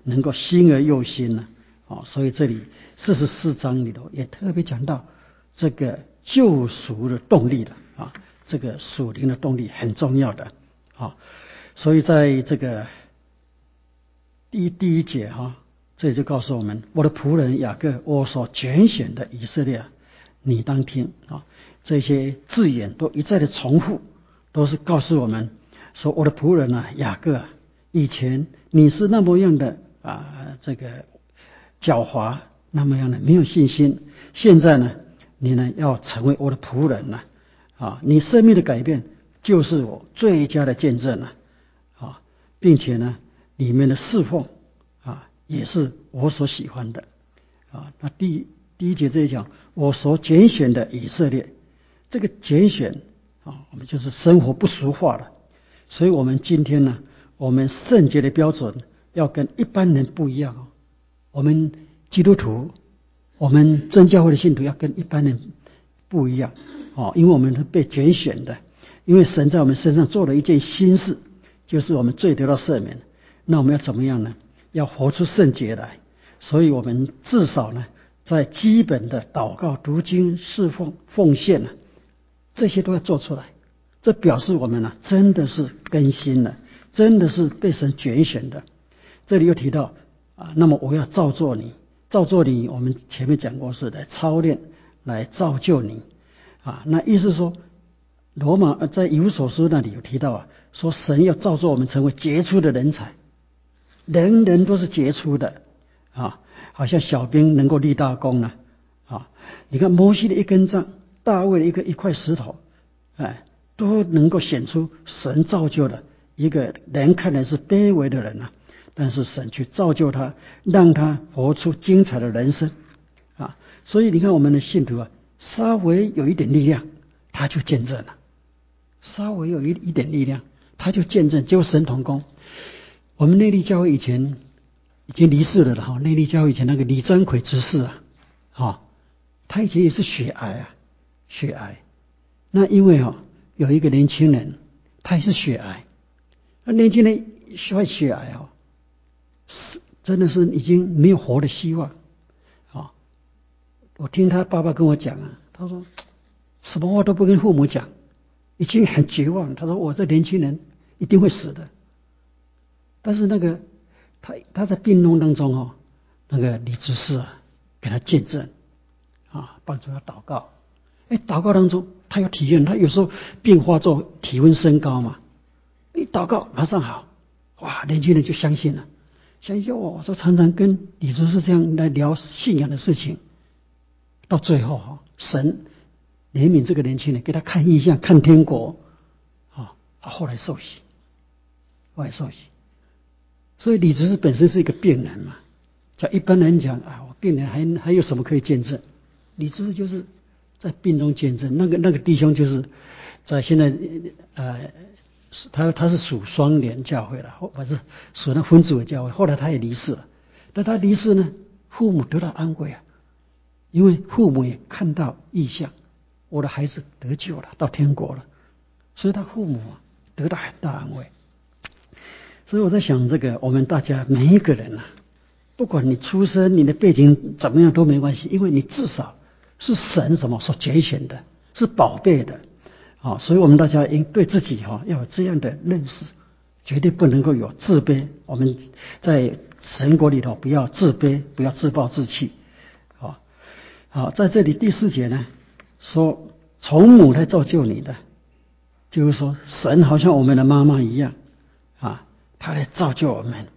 能够心而又心呢、啊。所以这里四十四章里头也特别讲到这个救赎的动力了啊，这个属灵的动力很重要的啊。所以在这个第一第一节哈、啊，这里就告诉我们，我的仆人雅各，我所拣选的以色列，你当听啊。这些字眼都一再的重复，都是告诉我们说，我的仆人啊，雅各啊，以前你是那么样的啊，这个狡猾，那么样的没有信心，现在呢，你呢要成为我的仆人了啊，你生命的改变就是我最佳的见证了啊，并且呢，里面的侍奉啊，也是我所喜欢的啊。那第第一节这里讲，我所拣选的以色列。这个拣选啊，我们就是生活不俗化了，所以我们今天呢，我们圣洁的标准要跟一般人不一样哦。我们基督徒，我们真教会的信徒要跟一般人不一样哦，因为我们是被拣选的，因为神在我们身上做了一件新事，就是我们罪得到赦免。那我们要怎么样呢？要活出圣洁来，所以我们至少呢，在基本的祷告、读经、侍奉、奉献呢。这些都要做出来，这表示我们呢、啊、真的是更新了，真的是被神拣选的。这里又提到啊，那么我要造作你，造作你，我们前面讲过是来操练，来造就你啊。那意思说，罗马在以弗所书那里有提到啊，说神要造作我们成为杰出的人才，人人都是杰出的啊，好像小兵能够立大功呢啊。你看摩西的一根杖。大卫的一个一块石头，哎，都能够显出神造就的一个人看来是卑微的人啊，但是神去造就他，让他活出精彩的人生啊。所以你看我们的信徒啊，稍微有一点力量，他就见证了；稍微有一一点力量，他就见证，就神同工。我们内坜教会以前已经离世了的哈，内坜教会以前那个李增奎执事啊，啊，他以前也是血癌啊。血癌，那因为哈、哦、有一个年轻人，他也是血癌，那年轻人患血癌哦，是真的是已经没有活的希望啊、哦！我听他爸爸跟我讲啊，他说什么话都不跟父母讲，已经很绝望。他说我这年轻人一定会死的。但是那个他他在病痛当中哦，那个李执事啊给他见证啊，帮助他祷告。哎，祷告当中，他有体验，他有时候变化做体温升高嘛，一祷告马上好，哇，年轻人就相信了，相信哦，说常常跟李执事这样来聊信仰的事情，到最后哈，神怜悯这个年轻人，给他看异象，看天国，啊，他后来受洗，后来受洗，所以李执事本身是一个病人嘛，叫一般人讲啊，我病人还还有什么可以见证？李执事就是。在病中见证，那个那个弟兄就是在现在呃，他他是属双联教会了，或是属那分子为教会，后来他也离世了。但他离世呢，父母得到安慰啊，因为父母也看到异象，我的孩子得救了，到天国了，所以他父母啊得到很大安慰。所以我在想，这个我们大家每一个人啊，不管你出身、你的背景怎么样都没关系，因为你至少。是神什么所拣选的，是宝贝的啊！所以我们大家应对自己哈、啊、要有这样的认识，绝对不能够有自卑。我们在神国里头不要自卑，不要自暴自弃啊！好，在这里第四节呢，说从母来造就你的，就是说神好像我们的妈妈一样啊，他来造就我们，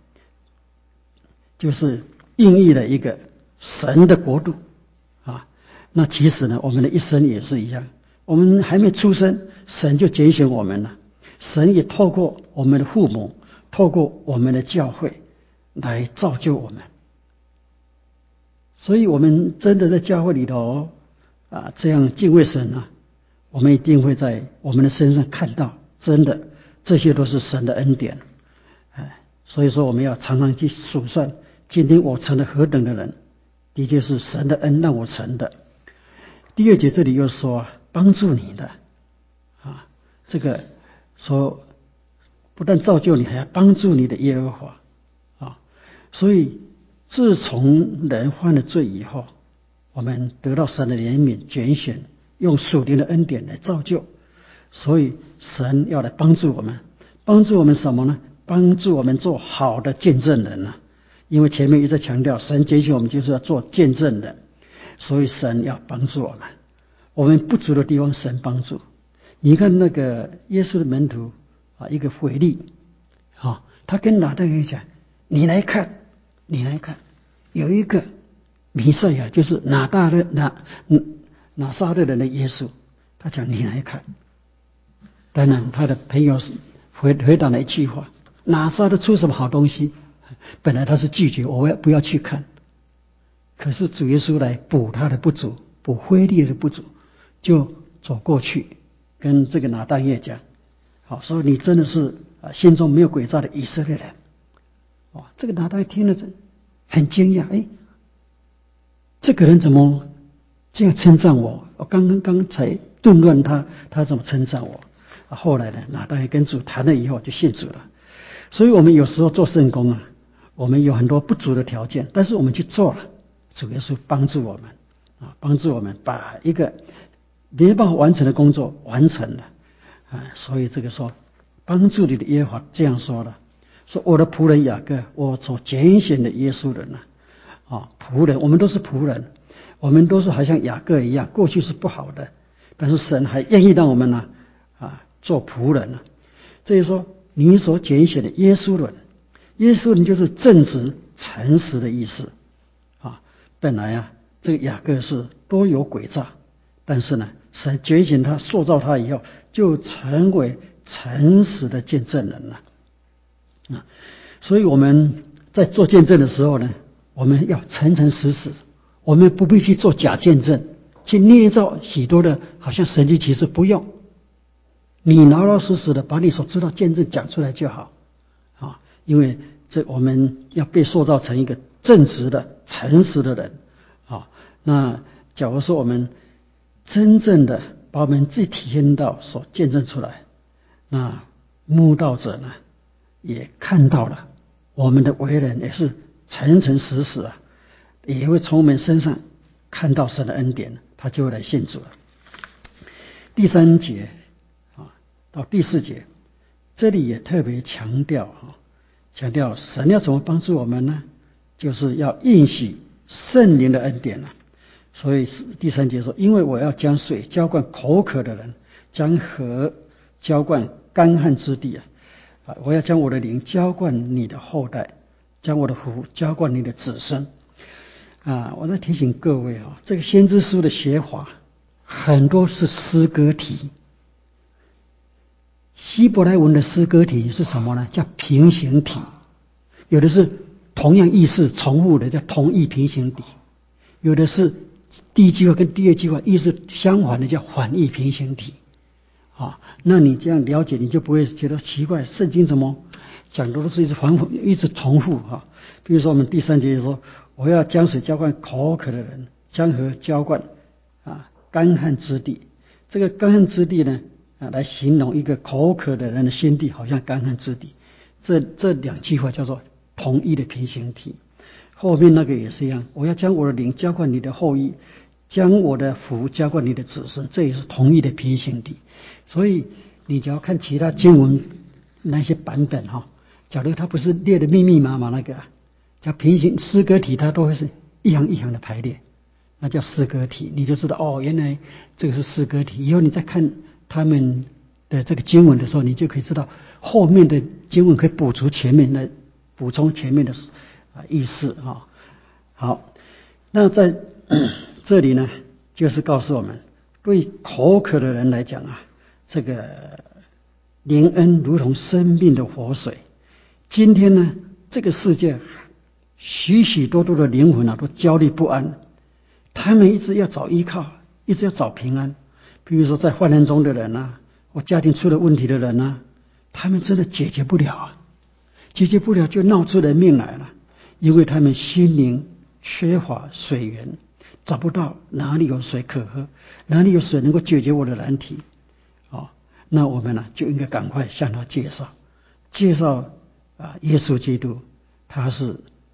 就是孕育了一个神的国度啊。那其实呢，我们的一生也是一样，我们还没出生，神就拣选我们了。神也透过我们的父母，透过我们的教会来造就我们。所以我们真的在教会里头啊，这样敬畏神啊，我们一定会在我们的身上看到，真的这些都是神的恩典。哎，所以说我们要常常去数算，今天我成了何等的人，的确是神的恩让我成的。第二节这里又说帮助你的啊，这个说不但造就你，还要帮助你的耶和华啊。 所以自从人犯了罪以后，我们得到神的怜悯拣选，用属灵的恩典来造就，所以神要来帮助我们，帮助我们什么呢？帮助我们做好的见证人啊！因为前面一直强调，神拣选我们就是要做见证人，所以神要帮助我们。我们不足的地方，神帮助。你看那个耶稣的门徒啊，一个腓利啊，他跟拿但业讲：“你来看，你来看，有一个弥赛亚，就是拿大的拿拿撒勒人的耶稣。”他讲：“你来看。”当然，他的朋友是回回答了一句话：“拿撒勒出什么好东西？”本来他是拒绝，我要不要去看？可是主耶稣来补他的不足，补腓利的不足，就走过去跟这个拿但业讲：“好，说你真的是啊，心中没有诡诈的以色列人。”哇，这个拿但业听了很惊讶，哎，这个人怎么这样称赞我？我刚刚刚才顿论他，他怎么称赞我？啊、后来呢，拿但业跟主谈了以后就信主了。所以我们有时候做圣工啊，我们有很多不足的条件，但是我们去做了，主耶稣帮助我们啊，帮助我们把一个没办法完成的工作完成了啊。所以这个说，帮助你的耶和华这样说了，说我的仆人雅各，我所拣选的耶稣人啊，啊，仆人，我们都是仆人，我们都是好像雅各一样，过去是不好的，但是神还愿意让我们呢啊做仆人啊。这就说，你所拣选的耶稣人，耶稣人就是正直诚实的意思啊。本来啊，这个雅各是多有诡诈，但是呢，神拣选他，塑造他以后，就成为诚实的见证人了啊。所以我们在做见证的时候呢，我们要诚诚实实，我们不必去做假见证，去捏造许多的好像神迹奇事，不用。你老老实实的把你所知道见证讲出来就好啊，因为这我们要被塑造成一个正直的、诚实的人啊。那假如说我们真正的把我们自己体验到所见证出来，那慕道者呢也看到了我们的为人也是诚诚实实啊，也会从我们身上看到神的恩典，他就会来信主了。第三节到第四节，这里也特别强调啊，强调神要怎么帮助我们呢？就是要应许圣灵的恩典了。所以第三节说：“因为我要将水浇灌口渴的人，将河浇灌干旱之地啊！啊，我要将我的灵浇灌你的后代，将我的福浇灌你的子孙。”啊，我在提醒各位啊，这个先知书的写法很多是诗歌体。希伯来文的诗歌体是什么呢？叫平行体。有的是同样意思重复的，叫同义平行体；有的是第一句话跟第二句话意思相反的，叫反义平行体。啊，那你这样了解，你就不会觉得奇怪，圣经怎么讲的都是一直反复、一直重复啊？比如说我们第三节说：“我要将水浇灌口渴的人，将河浇灌啊干旱之地。”这个干旱之地呢？啊，来形容一个口渴的人的心地，好像干旱之地。这这两句话叫做同义的平行体。后面那个也是一样，我要将我的灵浇灌你的后裔，将我的福浇灌你的子孙，这也是同义的平行体。所以你只要看其他经文那些版本哈，假如它不是列的密密麻麻那个，叫平行诗歌体，它都会是一行一行的排列，那叫诗歌体，你就知道哦，原来这个是诗歌体。以后你再看他们的这个经文的时候，你就可以知道后面的经文可以补足前面的，补充前面的啊意思啊。好，那在这里呢，就是告诉我们，对口渴的人来讲啊，这个灵恩如同生命的活水。今天呢，这个世界许许多多的灵魂啊，都焦虑不安，他们一直要找依靠，一直要找平安。比如说在患难中的人啊，或家庭出了问题的人啊，他们真的解决不了啊，解决不了就闹出人命来了，因为他们心灵缺乏水源，找不到哪里有水可喝，哪里有水能够解决我的难题。哦，那我们呢就应该赶快向他介绍，介绍啊，耶稣基督他是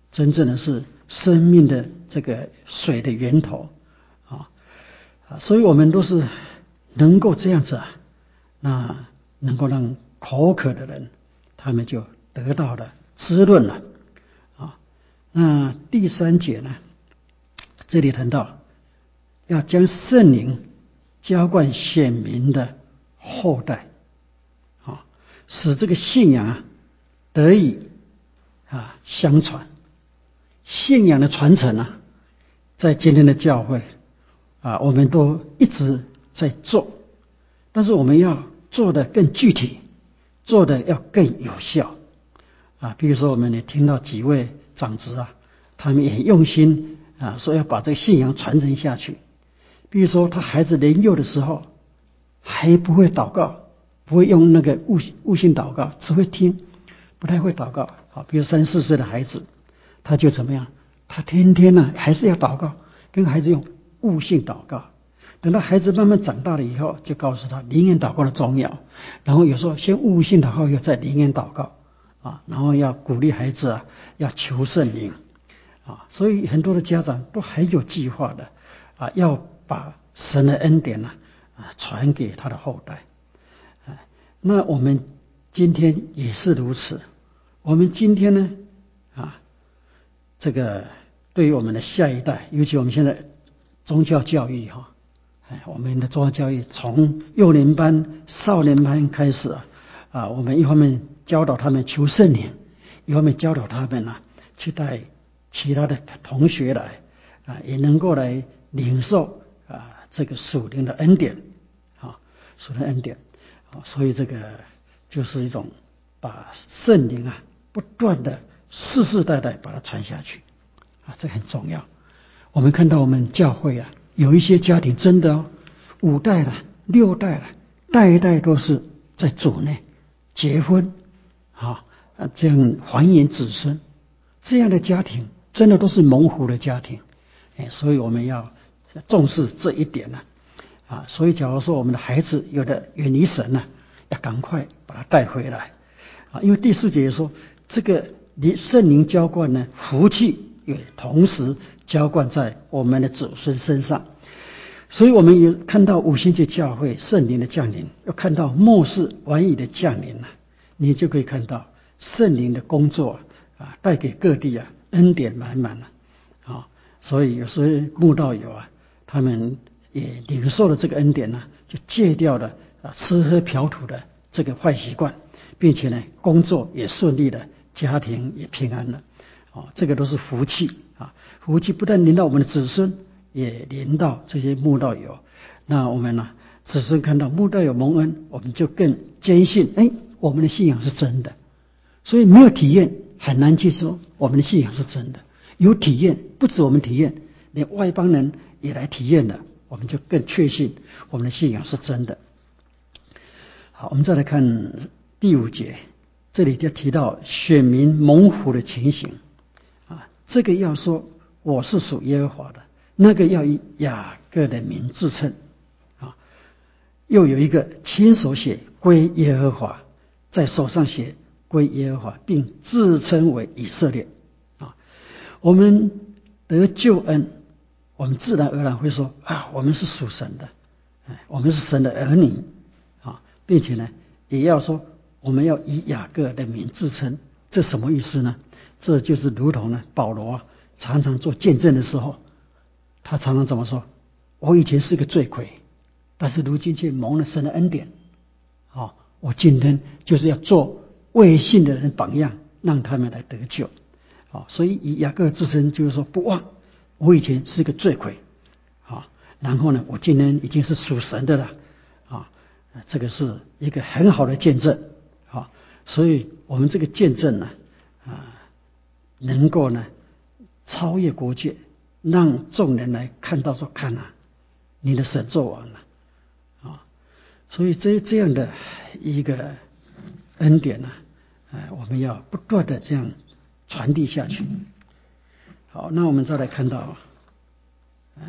真正的是生命的这个水的源头啊啊！所以我们都是能够这样子啊，那能够让口渴的人，他们就得到了滋润了啊。那第三节呢，这里谈到要将圣灵浇灌选民的后代啊，使这个信仰啊得以啊相传。信仰的传承啊，在今天的教会啊，我们都一直在做，但是我们要做的更具体，做的要更有效啊。比如说，我们也听到几位长子啊，他们也用心啊，说要把这个信仰传承下去。比如说，他孩子年幼的时候还不会祷告，不会用那个悟悟性祷告，只会听，不太会祷告。好，比如三四岁的孩子。他就怎么样？他天天呢、啊、还是要祷告，跟孩子用悟性祷告。等到孩子慢慢长大了以后，就告诉他灵言祷告的重要。然后有时候先悟性祷告，又再灵言祷告啊。然后要鼓励孩子啊，要求圣灵啊。所以很多的家长都很有计划的啊，要把神的恩典呢 啊, 啊传给他的后代。啊，那我们今天也是如此。我们今天呢？啊，这个对于我们的下一代，尤其我们现在宗教教育哈，哎，我们的宗教教育从幼年班、少年班开始啊，啊，我们一方面教导他们求圣灵，一方面教导他们啊，去带其他的同学来啊，也能够来领受啊这个属灵的恩典啊，属灵的恩典啊，所以这个就是一种把圣灵啊不断的。世世代代把它传下去啊，这很重要。我们看到我们教会啊，有一些家庭真的哦，五代了、六代了，代代都是在主内结婚啊，这样繁衍子孙，这样的家庭真的都是蒙福的家庭。哎，所以我们要重视这一点呢啊。所以，假如说我们的孩子有的远离神呢、啊，要赶快把他带回来啊，因为第四节也说这个。你圣灵浇灌呢，福气也同时浇灌在我们的子孙身上，所以我们也看到五旬节教会圣灵的降临，又看到末世晚雨的降临了，你就可以看到圣灵的工作啊，带给各地啊恩典满满了啊。所以有时候慕道友啊，他们也领受了这个恩典呢、啊，就戒掉了啊吃喝嫖赌的这个坏习惯，并且呢，工作也顺利的。家庭也平安了，哦，这个都是福气啊！福气不但临到我们的子孙，也临到这些慕道友。那我们呢、啊，子孙看到慕道友蒙恩，我们就更坚信，哎，我们的信仰是真的。所以没有体验很难去说我们的信仰是真的。有体验，不止我们体验，连外邦人也来体验了，我们就更确信我们的信仰是真的。好，我们再来看第五节。这里就提到选民蒙福的情形啊，这个要说我是属耶和华的，那个要以雅各的名自称啊，又有一个亲手写归耶和华，在手上写归耶和华，并自称为以色列啊。我们得救恩，我们自然而然会说啊，我们是属神的，哎，我们是神的儿女啊，并且呢，也要说。我们要以雅各的名自称，这什么意思呢？这就是如同呢，保罗啊常常做见证的时候，他常常怎么说？我以前是个罪魁，但是如今却蒙了神的恩典。哦，我今天就是要做未信的人榜样，让他们来得救。哦，所以以雅各自称就是说，不忘我以前是个罪魁，啊、哦，然后呢，我今天已经是属神的了，啊、哦，这个是一个很好的见证。好，所以我们这个见证呢，啊，能够呢超越国界，让众人来看到说，看啊，你的神做完了啊，所以这这样的一个恩典呢，啊，我们要不断的这样传递下去。好，那我们再来看到，嗯、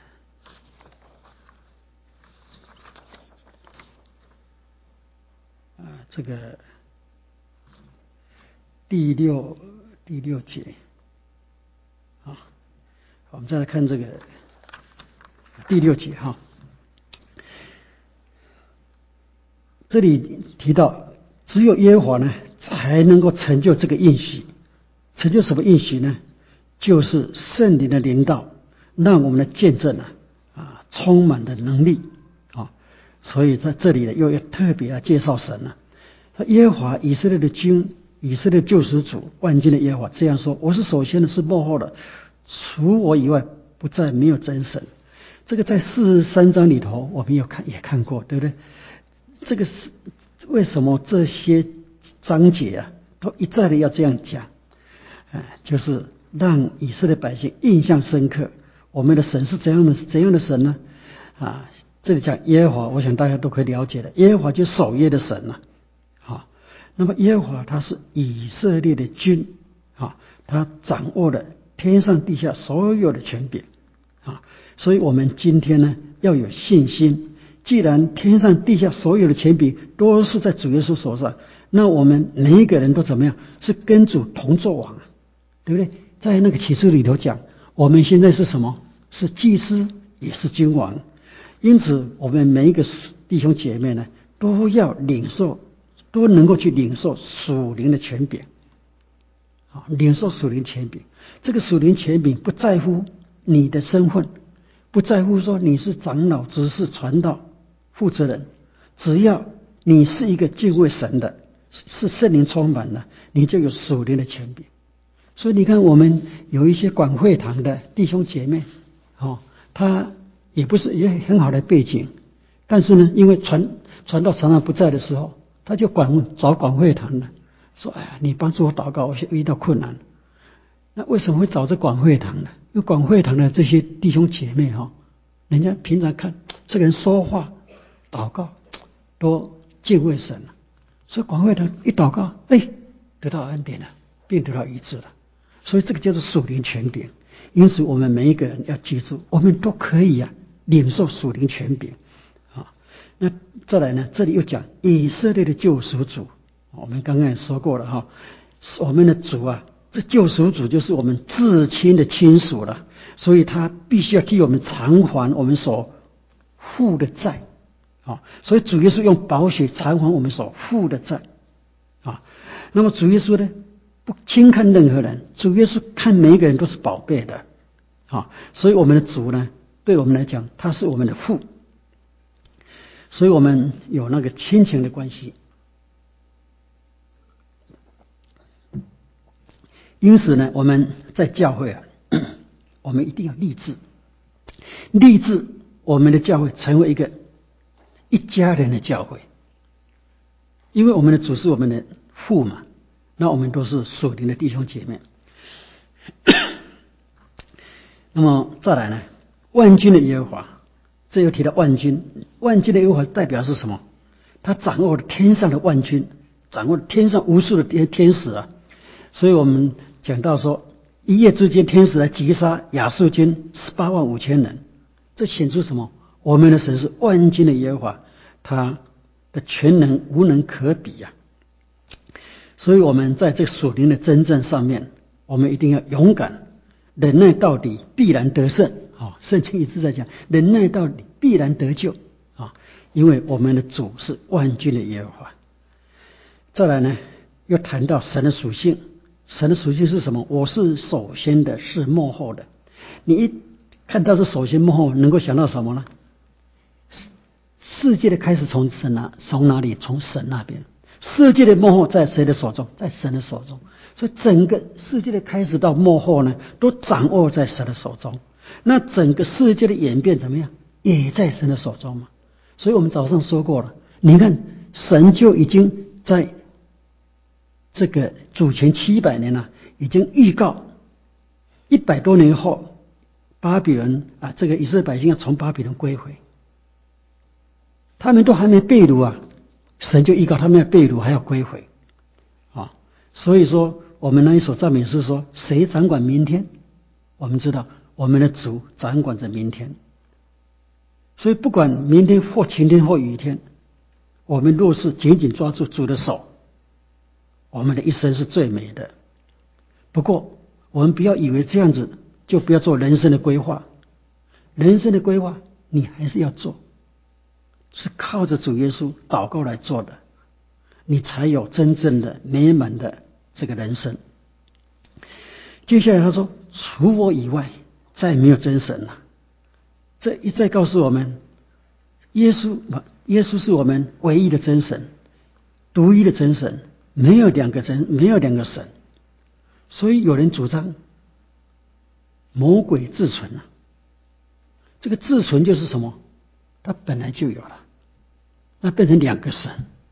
啊，这个第六第六节我们再来看这个第六节哈，这里提到，只有耶和华呢才能够成就这个应许。成就什么应许呢？就是圣灵的临到，让我们的见证啊啊充满的能力啊。所以在这里呢，又要特别要介绍神了。说耶和华以色列的君，以色列救赎主，万军的耶和华这样说：我是首先的，是末后的，除我以外不再没有真神。这个在四十三章里头，我们有看也看过，对不对？这个是为什么这些章节啊，都一再的要这样讲？哎，就是让以色列百姓印象深刻，我们的神是怎样的怎样的神呢？啊，这里讲耶和华，我想大家都可以了解的，耶和华就是守约的神了。啊，那么耶和华他是以色列的君啊，他掌握了天上地下所有的权柄啊，所以我们今天呢要有信心。既然天上地下所有的权柄都是在主耶稣手上，那我们每一个人都怎么样？是跟主同作王，对不对？在那个启示里头讲，我们现在是什么？是祭司，也是君王。因此，我们每一个弟兄姐妹呢，都要领受，都能够去领受属灵的权柄，啊，领受属灵权柄。这个属灵权柄不在乎你的身份，不在乎说你是长老、执事、传道、负责人，只要你是一个敬畏神的，是圣灵充满了，你就有属灵的权柄。所以你看，我们有一些管会堂的弟兄姐妹，哦，他也不是也很好的背景，但是呢，因为传传道常常不在的时候，他就管找管会堂了，说：“哎呀，你帮助我祷告，我遇到困难。”那为什么会找这管会堂呢？因为管会堂的这些弟兄姐妹哈，人家平常看这个人说话、祷告都敬畏神了，所以管会堂一祷告，哎，得到恩典了，并得到医治了。所以这个叫做属灵权柄。因此，我们每一个人要记住，我们都可以啊领受属灵权柄啊。那再来呢？这里又讲以色列的救赎主，我们刚刚也说过了哈，我们的主啊。这救赎主就是我们至亲的亲属了，所以他必须要替我们偿还我们所负的债啊。所以主耶稣用宝血偿还我们所负的债啊。那么主耶稣呢，不轻看任何人，主耶稣看每一个人都是宝贝的啊。所以我们的主呢，对我们来讲，他是我们的父，所以我们有那个亲情的关系。因此呢，我们在教会啊，我们一定要立志，立志我们的教会成为一个一家人的教会，因为我们的主是我们的父嘛，那我们都是属灵的弟兄姐妹。那么再来呢，万军的耶和华，这又提到万军，万军的耶和华代表是什么？他掌握了天上的万军，掌握了天上无数的天天使啊。所以我们讲到说，一夜之间天使来击杀亚述军十八万五千人，这显出什么？我们的神是万军的耶和华，他的全能无能可比呀、啊。所以我们在这属灵的征战上面，我们一定要勇敢，忍耐到底，必然得胜啊！圣经一直在讲，忍耐到底，必然得救啊！因为我们的主是万军的耶和华。再来呢，又谈到神的属性。神的属性是什么？我是首先的，是末后的。你一看到这首先末后，能够想到什么呢？世界的开始从神哪？从哪里？从神那边。世界的末后在谁的手中？在神的手中。所以整个世界的开始到末后呢，都掌握在神的手中。那整个世界的演变怎么样？也在神的手中嘛。所以我们早上说过了，你看神就已经在这个主前七百年了、啊，已经预告一百多年后，巴比伦啊，这个以色列百姓要从巴比伦归回，他们都还没被掳啊，神就预告他们要被掳，还要归回啊。所以说，我们那一首赞美诗说：“谁掌管明天？”我们知道，我们的主掌管着明天。所以，不管明天或晴天或雨天，我们若是紧紧抓住主的手，我们的一生是最美的。不过，我们不要以为这样子就不要做人生的规划。人生的规划你还是要做，是靠着主耶稣祷告来做的，你才有真正的美满的这个人生。接下来他说，除我以外再没有真神了。这一再告诉我们，耶稣耶稣是我们唯一的真神，独一的真神，没有两个真，没有两个神。所以有人主张魔鬼自存了。这个自存就是什么？它本来就有了，那变成两个神，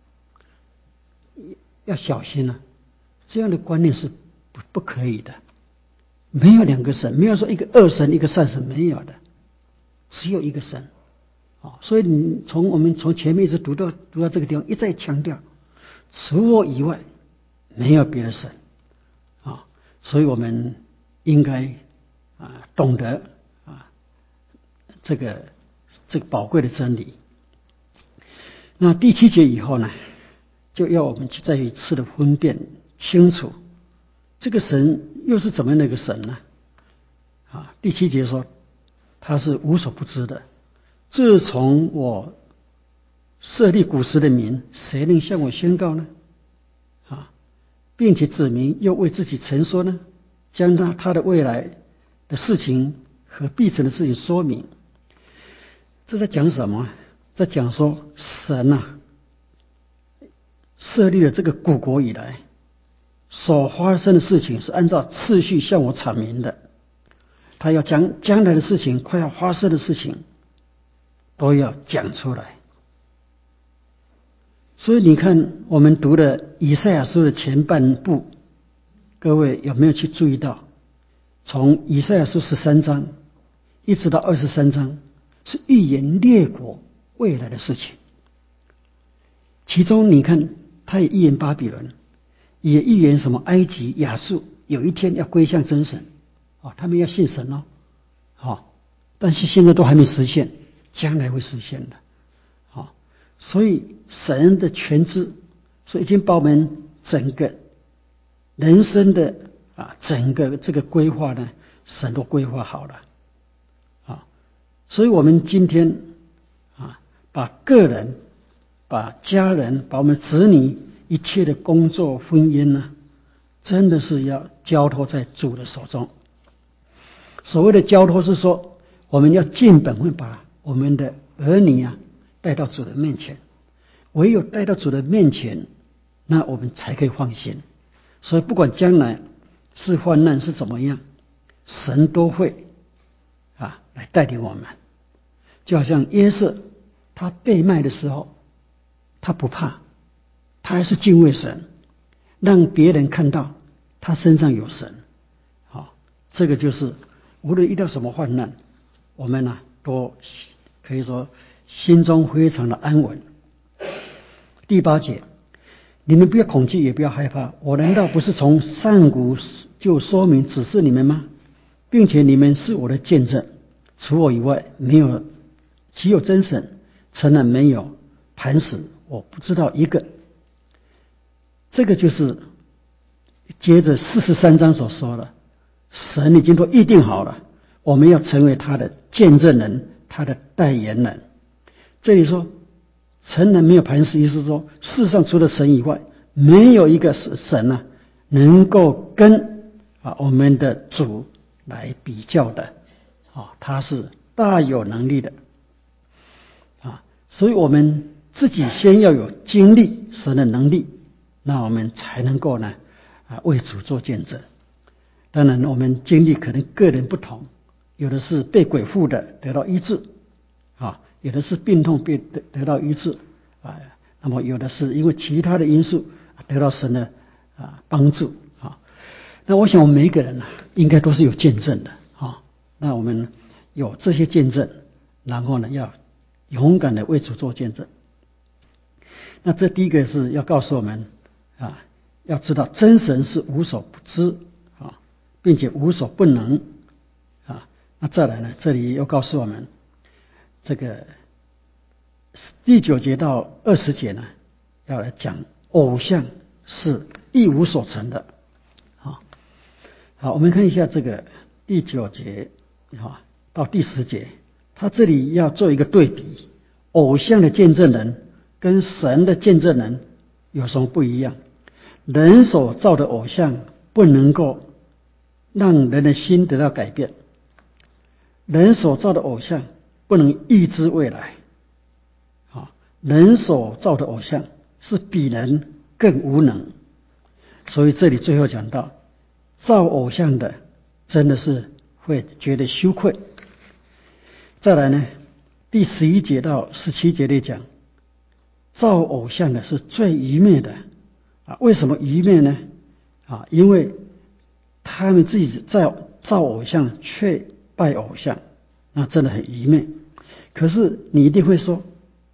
要小心了、啊。这样的观念是不不可以的。没有两个神，没有说一个恶神一个善神，没有的，只有一个神。哦，所以你从我们从前面一直读到读到这个地方，一再强调，除我以外没有别的神。啊、哦，所以我们应该啊懂得啊这个这个宝贵的真理。那第七节以后呢，就要我们去再一次的分辨清楚，这个神又是怎么样的一个神呢？啊，第七节说他是无所不知的。自从我设立古时的名，谁能向我宣告呢？啊，并且指明又为自己陈说呢？将他他的未来的事情和必成的事情说明。这在讲什么？在讲说神啊，设立了这个古国以来所发生的事情是按照次序向我阐明的。他要将将来的事情，快要发生的事情都要讲出来。所以你看我们读的以赛亚书的前半部，各位有没有去注意到，从以赛亚书十三章一直到二十三章是预言列国未来的事情。其中你看他也预言巴比伦，也预言什么埃及亚述有一天要归向真神、哦、他们要信神哦，哦但是现在都还没实现，将来会实现的。哦、所以神的全知，所以已经把我们整个人生的啊整个这个规划呢，神都规划好了。啊，所以我们今天啊，把个人、把家人、把我们子女一切的工作、婚姻呢，真的是要交托在主的手中。所谓的交托是说，我们要尽本分把我们的儿女啊带到主的面前，唯有带到主的面前，那我们才可以放心。所以不管将来是患难是怎么样，神都会啊来带领我们。就好像约瑟他被卖的时候，他不怕，他还是敬畏神，让别人看到他身上有神。好，这个就是无论遇到什么患难，我们呢、啊、都可以说心中非常的安稳。第八节，你们不要恐惧，也不要害怕，我难道不是从上古就说明指示你们吗？并且你们是我的见证，除我以外没有，岂有真神？诚然没有，磐石我不知道一个。这个就是接着四十三章所说的，神已经都预定好了，我们要成为他的见证人，他的代言人。这里说诚然没有磐石，意思是说世上除了神以外，没有一个神啊能够跟啊我们的主来比较的啊，他是大有能力的啊，所以我们自己先要有经历神的能力，那我们才能够呢啊为主做见证。当然我们经历可能个人不同，有的是被鬼附的得到医治啊，有的是病痛被得得到医治啊，那么有的是因为其他的因素得到神的啊帮助啊。那我想我们每一个人呢、啊，应该都是有见证的啊。那我们有这些见证，然后呢，要勇敢的为主做见证。那这第一个是要告诉我们啊，要知道真神是无所不知啊，并且无所不能啊。那再来呢，这里又告诉我们，这个第九节到二十节呢，要来讲偶像是一无所成的。好，好，我们看一下这个第九节啊到第十节，他这里要做一个对比，偶像的见证人跟神的见证人有什么不一样？人所造的偶像不能够让人的心得到改变，人所造的偶像不能预知未来，啊，人所造的偶像是比人更无能，所以这里最后讲到，造偶像的真的是会觉得羞愧。再来呢，第十一节到十七节里讲，造偶像的是最愚昧的啊！为什么愚昧呢？啊，因为他们自己在造偶像却拜偶像，那真的很愚昧。可是你一定会说，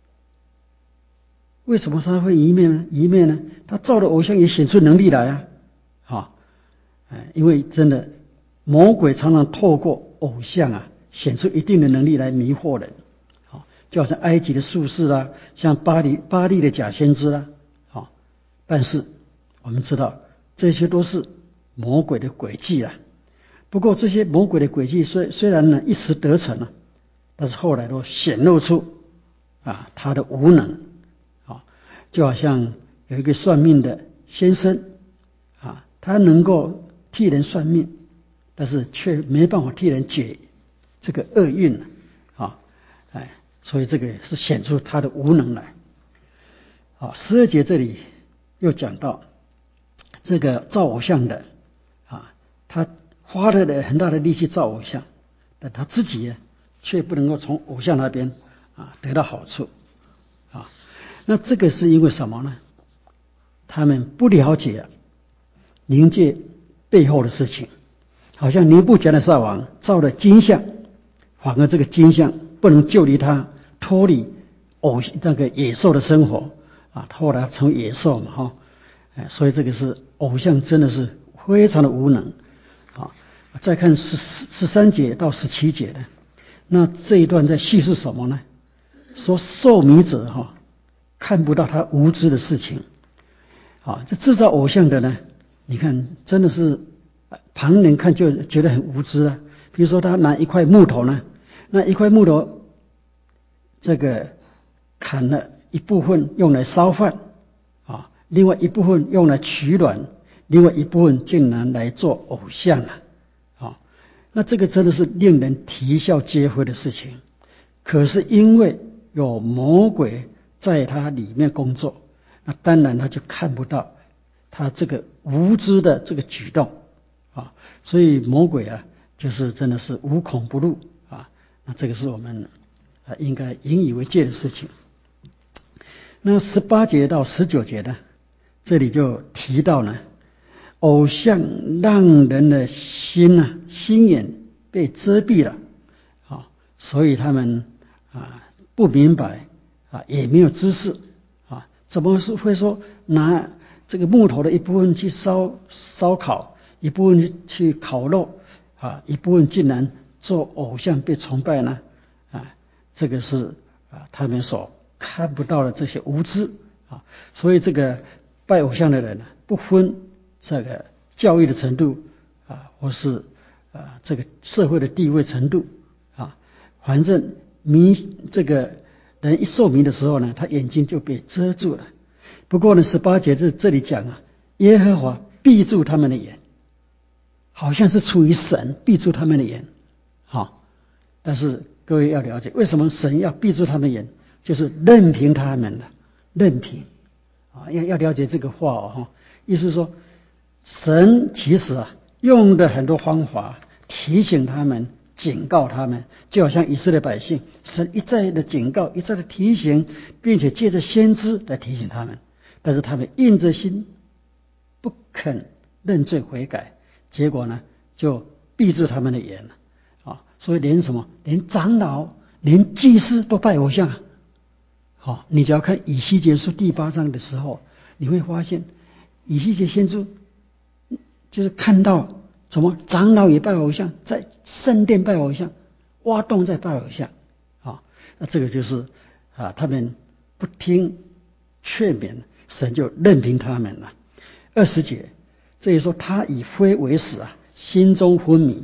为什么他会愚昧呢？愚昧呢？他造的偶像也显出能力来啊！啊，哎，因为真的魔鬼常常透过偶像啊，显出一定的能力来迷惑人。好，就好像埃及的术士啦，像巴黎巴利的假先知啦。好，但是我们知道这些都是魔鬼的诡计啊。不过这些魔鬼的诡计虽虽然呢一时得逞了，但是后来都显露出啊他的无能。啊，就好像有一个算命的先生啊，他能够替人算命，但是却没办法替人解这个厄运啊，哎，所以这个是显出他的无能来。啊，十二节这里又讲到这个造偶像的啊，他花了很大的力气造偶像，但他自己却不能够从偶像那边啊得到好处啊。那这个是因为什么呢？他们不了解灵界背后的事情，好像尼布甲尼撒王造了金像，反而这个金像不能救离他脱离偶那个野兽的生活啊，后来成为野兽嘛哈，哎，所以这个是偶像真的是非常的无能啊。再看十十三节到十七节的，那这一段在叙述什么呢？说受迷者哈看不到他无知的事情啊，这制造偶像的呢，你看真的是旁人看就觉得很无知啊。比如说他拿一块木头呢，那一块木头这个砍了一部分用来烧饭啊，另外一部分用来取暖，另外一部分竟然来做偶像啊！啊，那这个真的是令人啼笑皆非的事情。可是因为有魔鬼在他里面工作，那当然他就看不到他这个无知的这个举动啊，所以魔鬼啊，就是真的是无孔不入啊。那这个是我们啊应该引以为戒的事情。那十八节到十九节呢，这里就提到呢，偶像让人的心啊心眼被遮蔽了啊，所以他们啊不明白啊，也没有知识啊，怎么是会说拿这个木头的一部分去烧烧烤，一部分去烤肉啊，一部分竟然做偶像被崇拜呢？啊，这个是啊他们所看不到的这些无知啊，所以这个拜偶像的人呢，不分这个教育的程度啊，或是啊这个社会的地位程度啊，反正迷这个人一受迷的时候呢，他眼睛就被遮住了。不过呢，十八节这这里讲啊，耶和华闭住他们的眼，好像是出于神闭住他们的眼，好，但是各位要了解，为什么神要闭住他们的眼？就是任凭他们的，任凭啊，要要了解这个话哦，意思是说，神其实啊用的很多方法提醒他们、警告他们，就好像以色列百姓，神一再的警告、一再的提醒，并且借着先知来提醒他们，但是他们硬着心不肯认罪悔改，结果呢就闭住他们的眼了啊！所以连什么，连长老、连祭司都拜偶像啊！好，你只要看以西结书第八章的时候，你会发现以西结先知就是看到什么长老也拜偶像，在圣殿拜偶像，挖洞在拜偶像啊！那这个就是啊，他们不听劝勉，神就任凭他们了。二十节这里说，他以非为实啊，心中昏迷，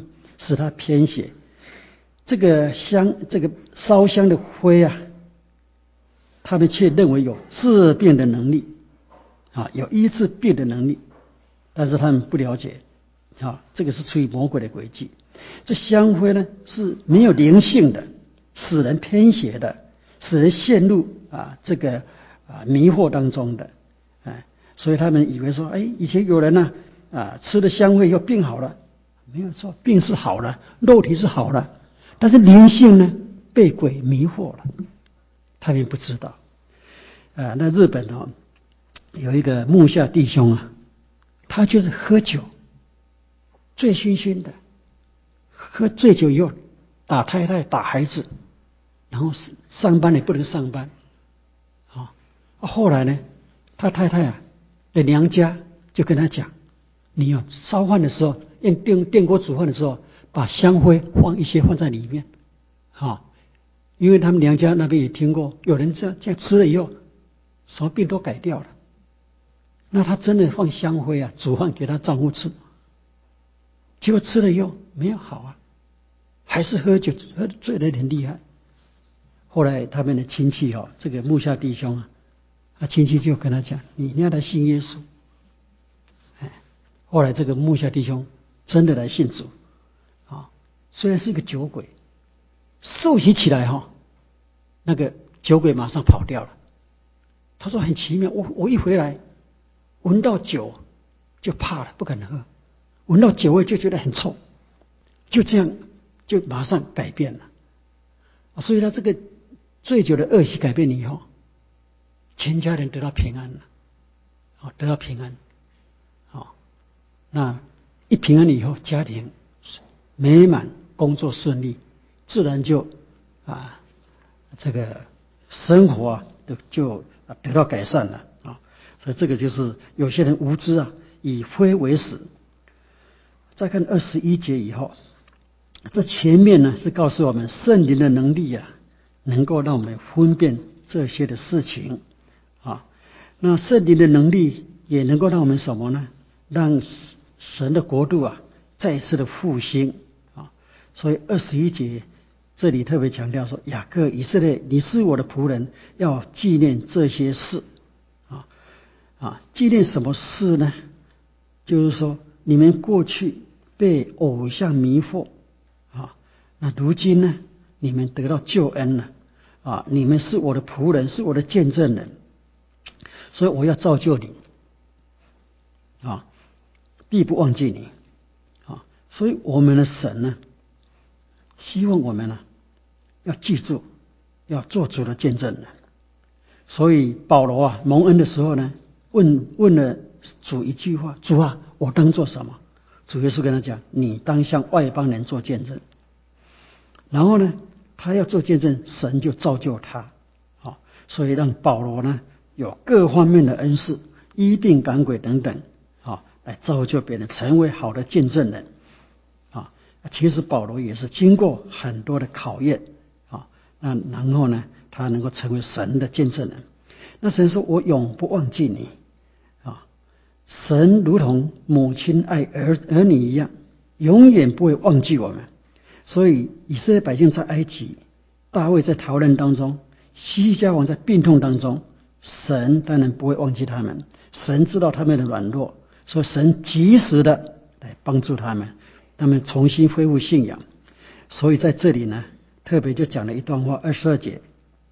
使他偏斜。这个香，这个烧香的灰啊，他们却认为有治病的能力啊，有医治病的能力，但是他们不了解啊，这个是出于魔鬼的诡计。这香灰呢是没有灵性的，使人偏斜的，使人陷入啊这个啊迷惑当中的，哎，所以他们以为说，哎，以前有人呢啊吃了香灰以后病好了，没有错，病是好了，肉体是好了，但是灵性呢被鬼迷惑了，他们不知道。啊，那日本哦有一个木下弟兄啊，他就是喝酒，醉醺醺的，喝醉酒以后打太太打孩子，然后上班也不能上班，啊，后来呢，他太太啊的娘家就跟他讲，你要烧饭的时候，用电电锅煮饭的时候，把香灰放一些放在里面，啊，因为他们娘家那边也听过，有人这样这样吃了以后，什么病都改掉了。那他真的放香灰啊，煮饭给他丈夫吃，结果吃了以后没有好啊，还是喝酒喝醉得很厉害。后来他们的亲戚哦，这个木下弟兄啊，他亲戚就跟他讲，你要来信耶稣。哎，后来这个木下弟兄真的来信主啊，虽然是一个酒鬼，受洗起来哈、哦，那个酒鬼马上跑掉了。他说很奇妙，我我一回来闻到酒就怕了，不敢喝，闻到酒味就觉得很臭，就这样就马上改变了。所以他这个醉酒的恶习改变了以后，全家人得到平安了，啊，得到平安，啊，那一平安以后，家庭美满，工作顺利，自然就啊这个生活啊就得到改善了啊。所以这个就是有些人无知啊，以灰为食。再看二十一节以后，这前面呢是告诉我们圣灵的能力啊，能够让我们分辨这些的事情啊。那圣灵的能力也能够让我们什么呢？让神的国度啊再次的复兴啊。所以二十一节这里特别强调说，雅各以色列，你是我的仆人，要纪念这些事啊啊，纪念什么事呢？就是说你们过去被偶像迷惑啊，那如今呢，你们得到救恩了啊，你们是我的仆人，是我的见证人，所以我要造就你啊，必不忘记你啊。所以我们的神呢，希望我们呢要记住，要做主的见证人。所以保罗啊蒙恩的时候呢，问问了主一句话：主啊，我当做什么？主耶稣跟他讲：你当向外邦人做见证。然后呢，他要做见证，神就造就他啊，所以让保罗呢有各方面的恩赐，医病赶鬼等等啊，来造就别人成为好的见证人啊。其实保罗也是经过很多的考验啊，那然后呢，他能够成为神的见证人。那神说：我永不忘记你啊。神如同母亲爱儿儿女一样，永远不会忘记我们。所以以色列百姓在埃及，大卫在逃难当中，西西家王在病痛当中，神当然不会忘记他们。神知道他们的软弱，所以神及时的来帮助他们，他们重新恢复信仰。所以在这里呢，特别就讲了一段话，二十二节：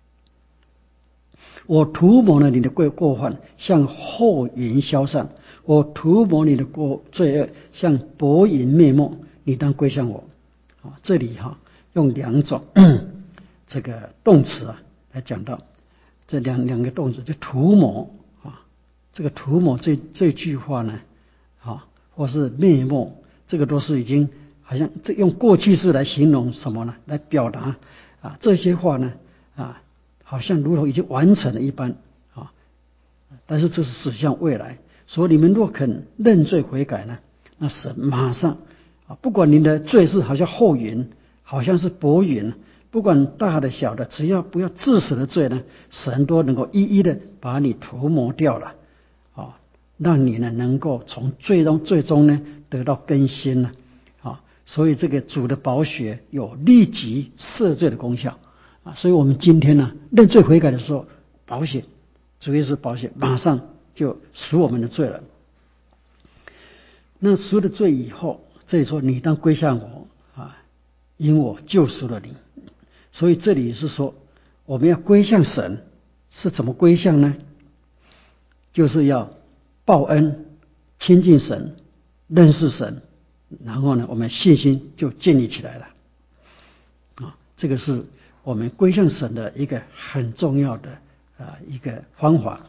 我涂抹了你的过过犯，像厚云消散；我涂抹你的过罪恶，像薄云灭没。你当归向我。啊，这里哈、啊、用两种这个动词啊来讲到这两两个动词，就涂抹啊，这个涂抹这这句话呢，啊，或是灭没，这个都是已经好像这用过去式来形容什么呢？来表达啊这些话呢啊，好像如同已经完成了一般啊，但是这是指向未来。所以你们若肯认罪悔改呢，那神马上。啊，不管您的罪是好像厚云，好像是薄云，不管大的小的，只要不要致死的罪呢，神都能够一一的把你涂抹掉了，啊，让你呢能够从最终最终呢得到更新了，啊， 所以这个主的宝血有立即赦罪的功效啊。所以我们今天呢认罪悔改的时候，宝血主耶稣宝血马上就赎我们的罪了。那赎了罪以后，这里说你当归向我啊，因我救赎了你。所以这里是说我们要归向神，是怎么归向呢？就是要报恩，亲近神，认识神，然后呢我们信心就建立起来了啊。这个是我们归向神的一个很重要的啊一个方法。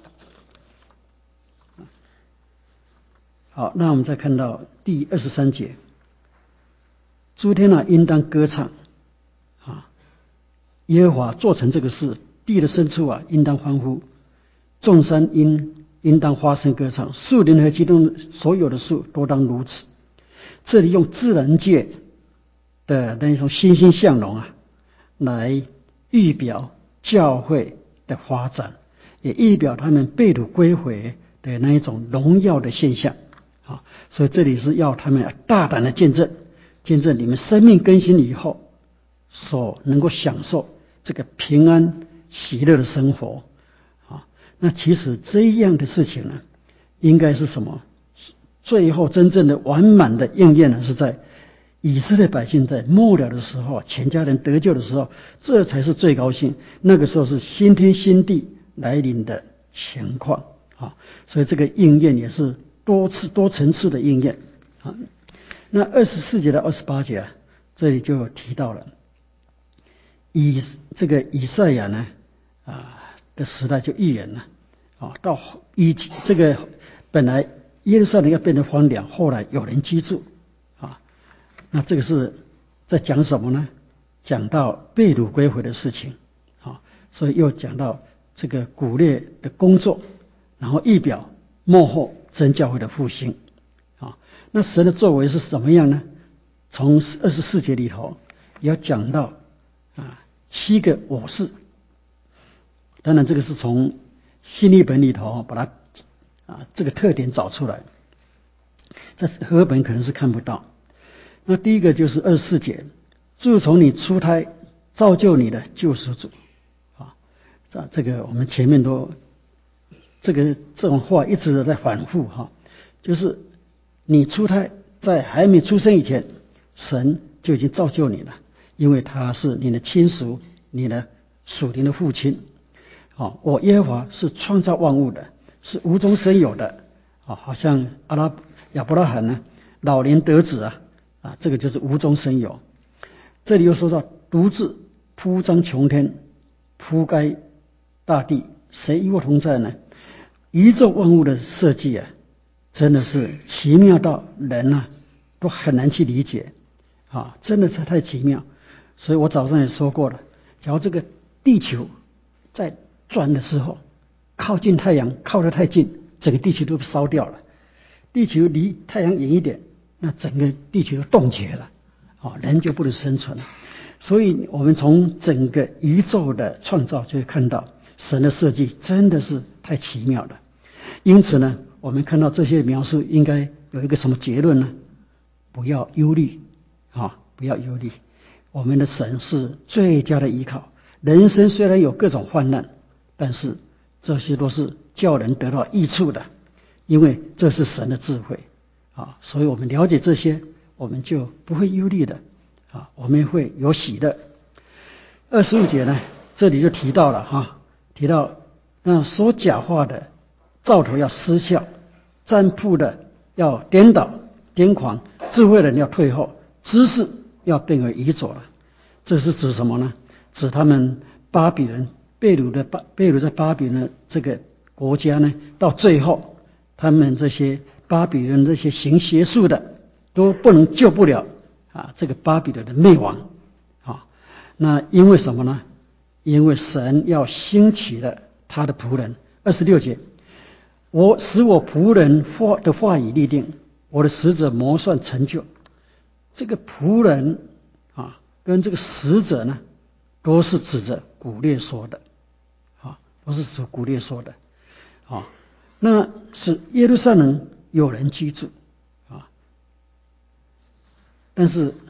好，那我们再看到第二十三节，诸天啊应当歌唱啊，耶和华做成这个事，地的深处啊应当欢呼，众山应应当发声歌唱，树林和其中所有的树都当如此。这里用自然界的那种欣欣向荣啊，来预表教会的发展，也预表他们被掳归回的那一种荣耀的现象啊。所以这里是要他们大胆的见证，见证你们生命更新以后所能够享受这个平安喜乐的生活啊。那其实这样的事情呢，应该是什么？最后真正的完满的应验呢，是在以色列百姓在末了的时候，全家人得救的时候，这才是最高兴。那个时候是新天新地来临的情况啊，所以这个应验也是多次多层次的应验啊。那二十四节到二十八节啊，这里就提到了以这个以赛亚呢啊的时代就预言了啊，到以这个本来耶路撒冷要变得荒凉，后来有人居住啊。那这个是在讲什么呢？讲到被掳归回的事情啊，所以又讲到这个古列的工作，然后预表末后真教会的复兴啊。那神的作为是什么样呢？从二十四节里头也要讲到啊七个我是。当然这个是从新译本里头把它啊这个特点找出来，在和合本可能是看不到。那第一个就是二十四节，自从你出胎造就你的救赎主啊，这个我们前面都这个这种话一直在反复哈，就是你出胎在还没出生以前，神就已经造就你了，因为他是你的亲属，你的属灵的父亲。哦，我耶和华是创造万物的，是无中生有的啊，好像阿拉亚伯拉罕呢，老年得子啊，啊，这个就是无中生有。这里又说到独自铺张穹天，铺盖大地，谁与我同在呢？宇宙万物的设计啊，真的是奇妙到人啊都很难去理解啊，真的是太奇妙。所以我早上也说过了，假如这个地球在转的时候靠近太阳靠得太近，整个地球都烧掉了；地球离太阳远一点，那整个地球都冻结了啊，人就不能生存了。所以我们从整个宇宙的创造就会看到神的设计真的是太奇妙了。因此呢，我们看到这些描述应该有一个什么结论呢？不要忧虑啊，不要忧虑，我们的神是最佳的依靠。人生虽然有各种患难，但是这些都是叫人得到益处的，因为这是神的智慧啊。所以我们了解这些，我们就不会忧虑的啊，我们会有喜的。二十五节呢，这里就提到了哈，提到那说假话的兆头要失效，占卜的要颠倒癫狂，智慧人要退后，知识要变为愚拙了。这是指什么呢？指他们巴比伦被掳的巴被掳在巴比伦这个国家呢，到最后他们这些巴比伦这些行邪术的都不能救不了啊这个巴比伦的灭亡啊。那因为什么呢？因为神要兴起了他的仆人。二十六节，我使我仆人话的话语立定，我的使者谋算成就。这个仆人啊跟这个使者呢，都是指着古列说的啊，都是指古列说的啊。那是耶路撒冷有人居住啊，但是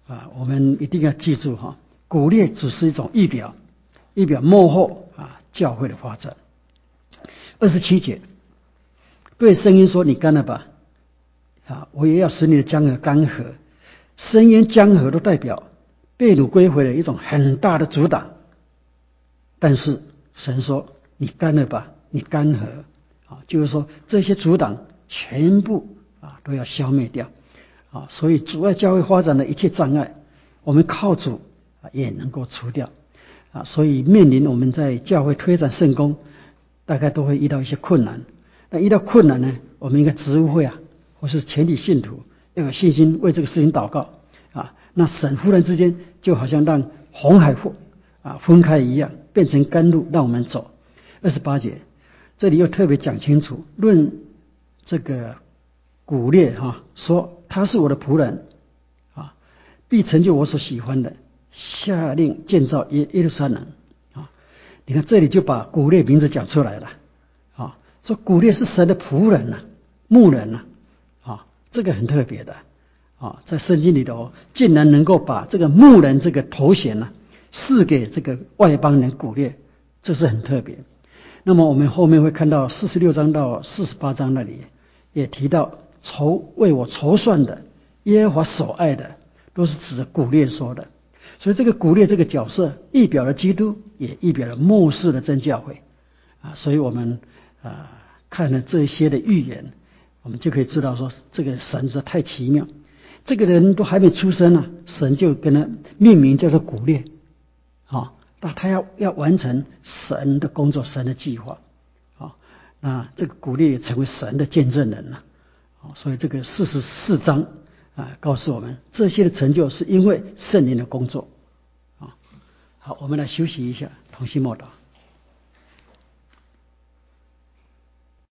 啊，我们一定要记住哈，古列只是一种预表，预表末后啊教会的发展。二十七节，对声音说：“你干了吧！”啊，我也要使你的江河干涸。深渊江河都代表被掳归回的一种很大的阻挡，但是神说：“你干了吧，你干涸。”啊，就是说这些阻挡全部啊都要消灭掉啊，所以阻碍教会发展的一切障碍，我们靠主啊也能够除掉啊。所以面临我们在教会推展圣工，大概都会遇到一些困难。那遇到困难呢，我们应该职务会啊，或是全体信徒要有信心为这个事情祷告啊。那神忽然之间就好像让红海分啊分开一样，变成甘露让我们走。二十八节。这里又特别讲清楚，论这个古列哈，说他是我的仆人啊，必成就我所喜欢的，下令建造耶耶路撒冷啊。你看这里就把古列名字讲出来了啊，说古列是神的仆人呐、啊，牧人呐 啊, 啊，这个很特别的啊，在圣经里头竟然能够把这个牧人这个头衔呢、啊，赐给这个外邦人古列，这是很特别。那么我们后面会看到四十六章到四十八章那里也提到筹为我筹算的耶和华所爱的，都是指着古列说的。所以这个古列这个角色预表了基督，也预表了末世的真教会啊。所以我们啊看了这些的预言，我们就可以知道说这个神实在太奇妙。这个人都还没出生呢、啊，神就跟他命名叫做古列啊。那他要要完成神的工作，神的计划啊，那这个古列也成为神的见证人了啊。所以这个四十四章啊，告诉我们这些的成就是因为圣灵的工作啊。好，我们来休息一下，同心默祷。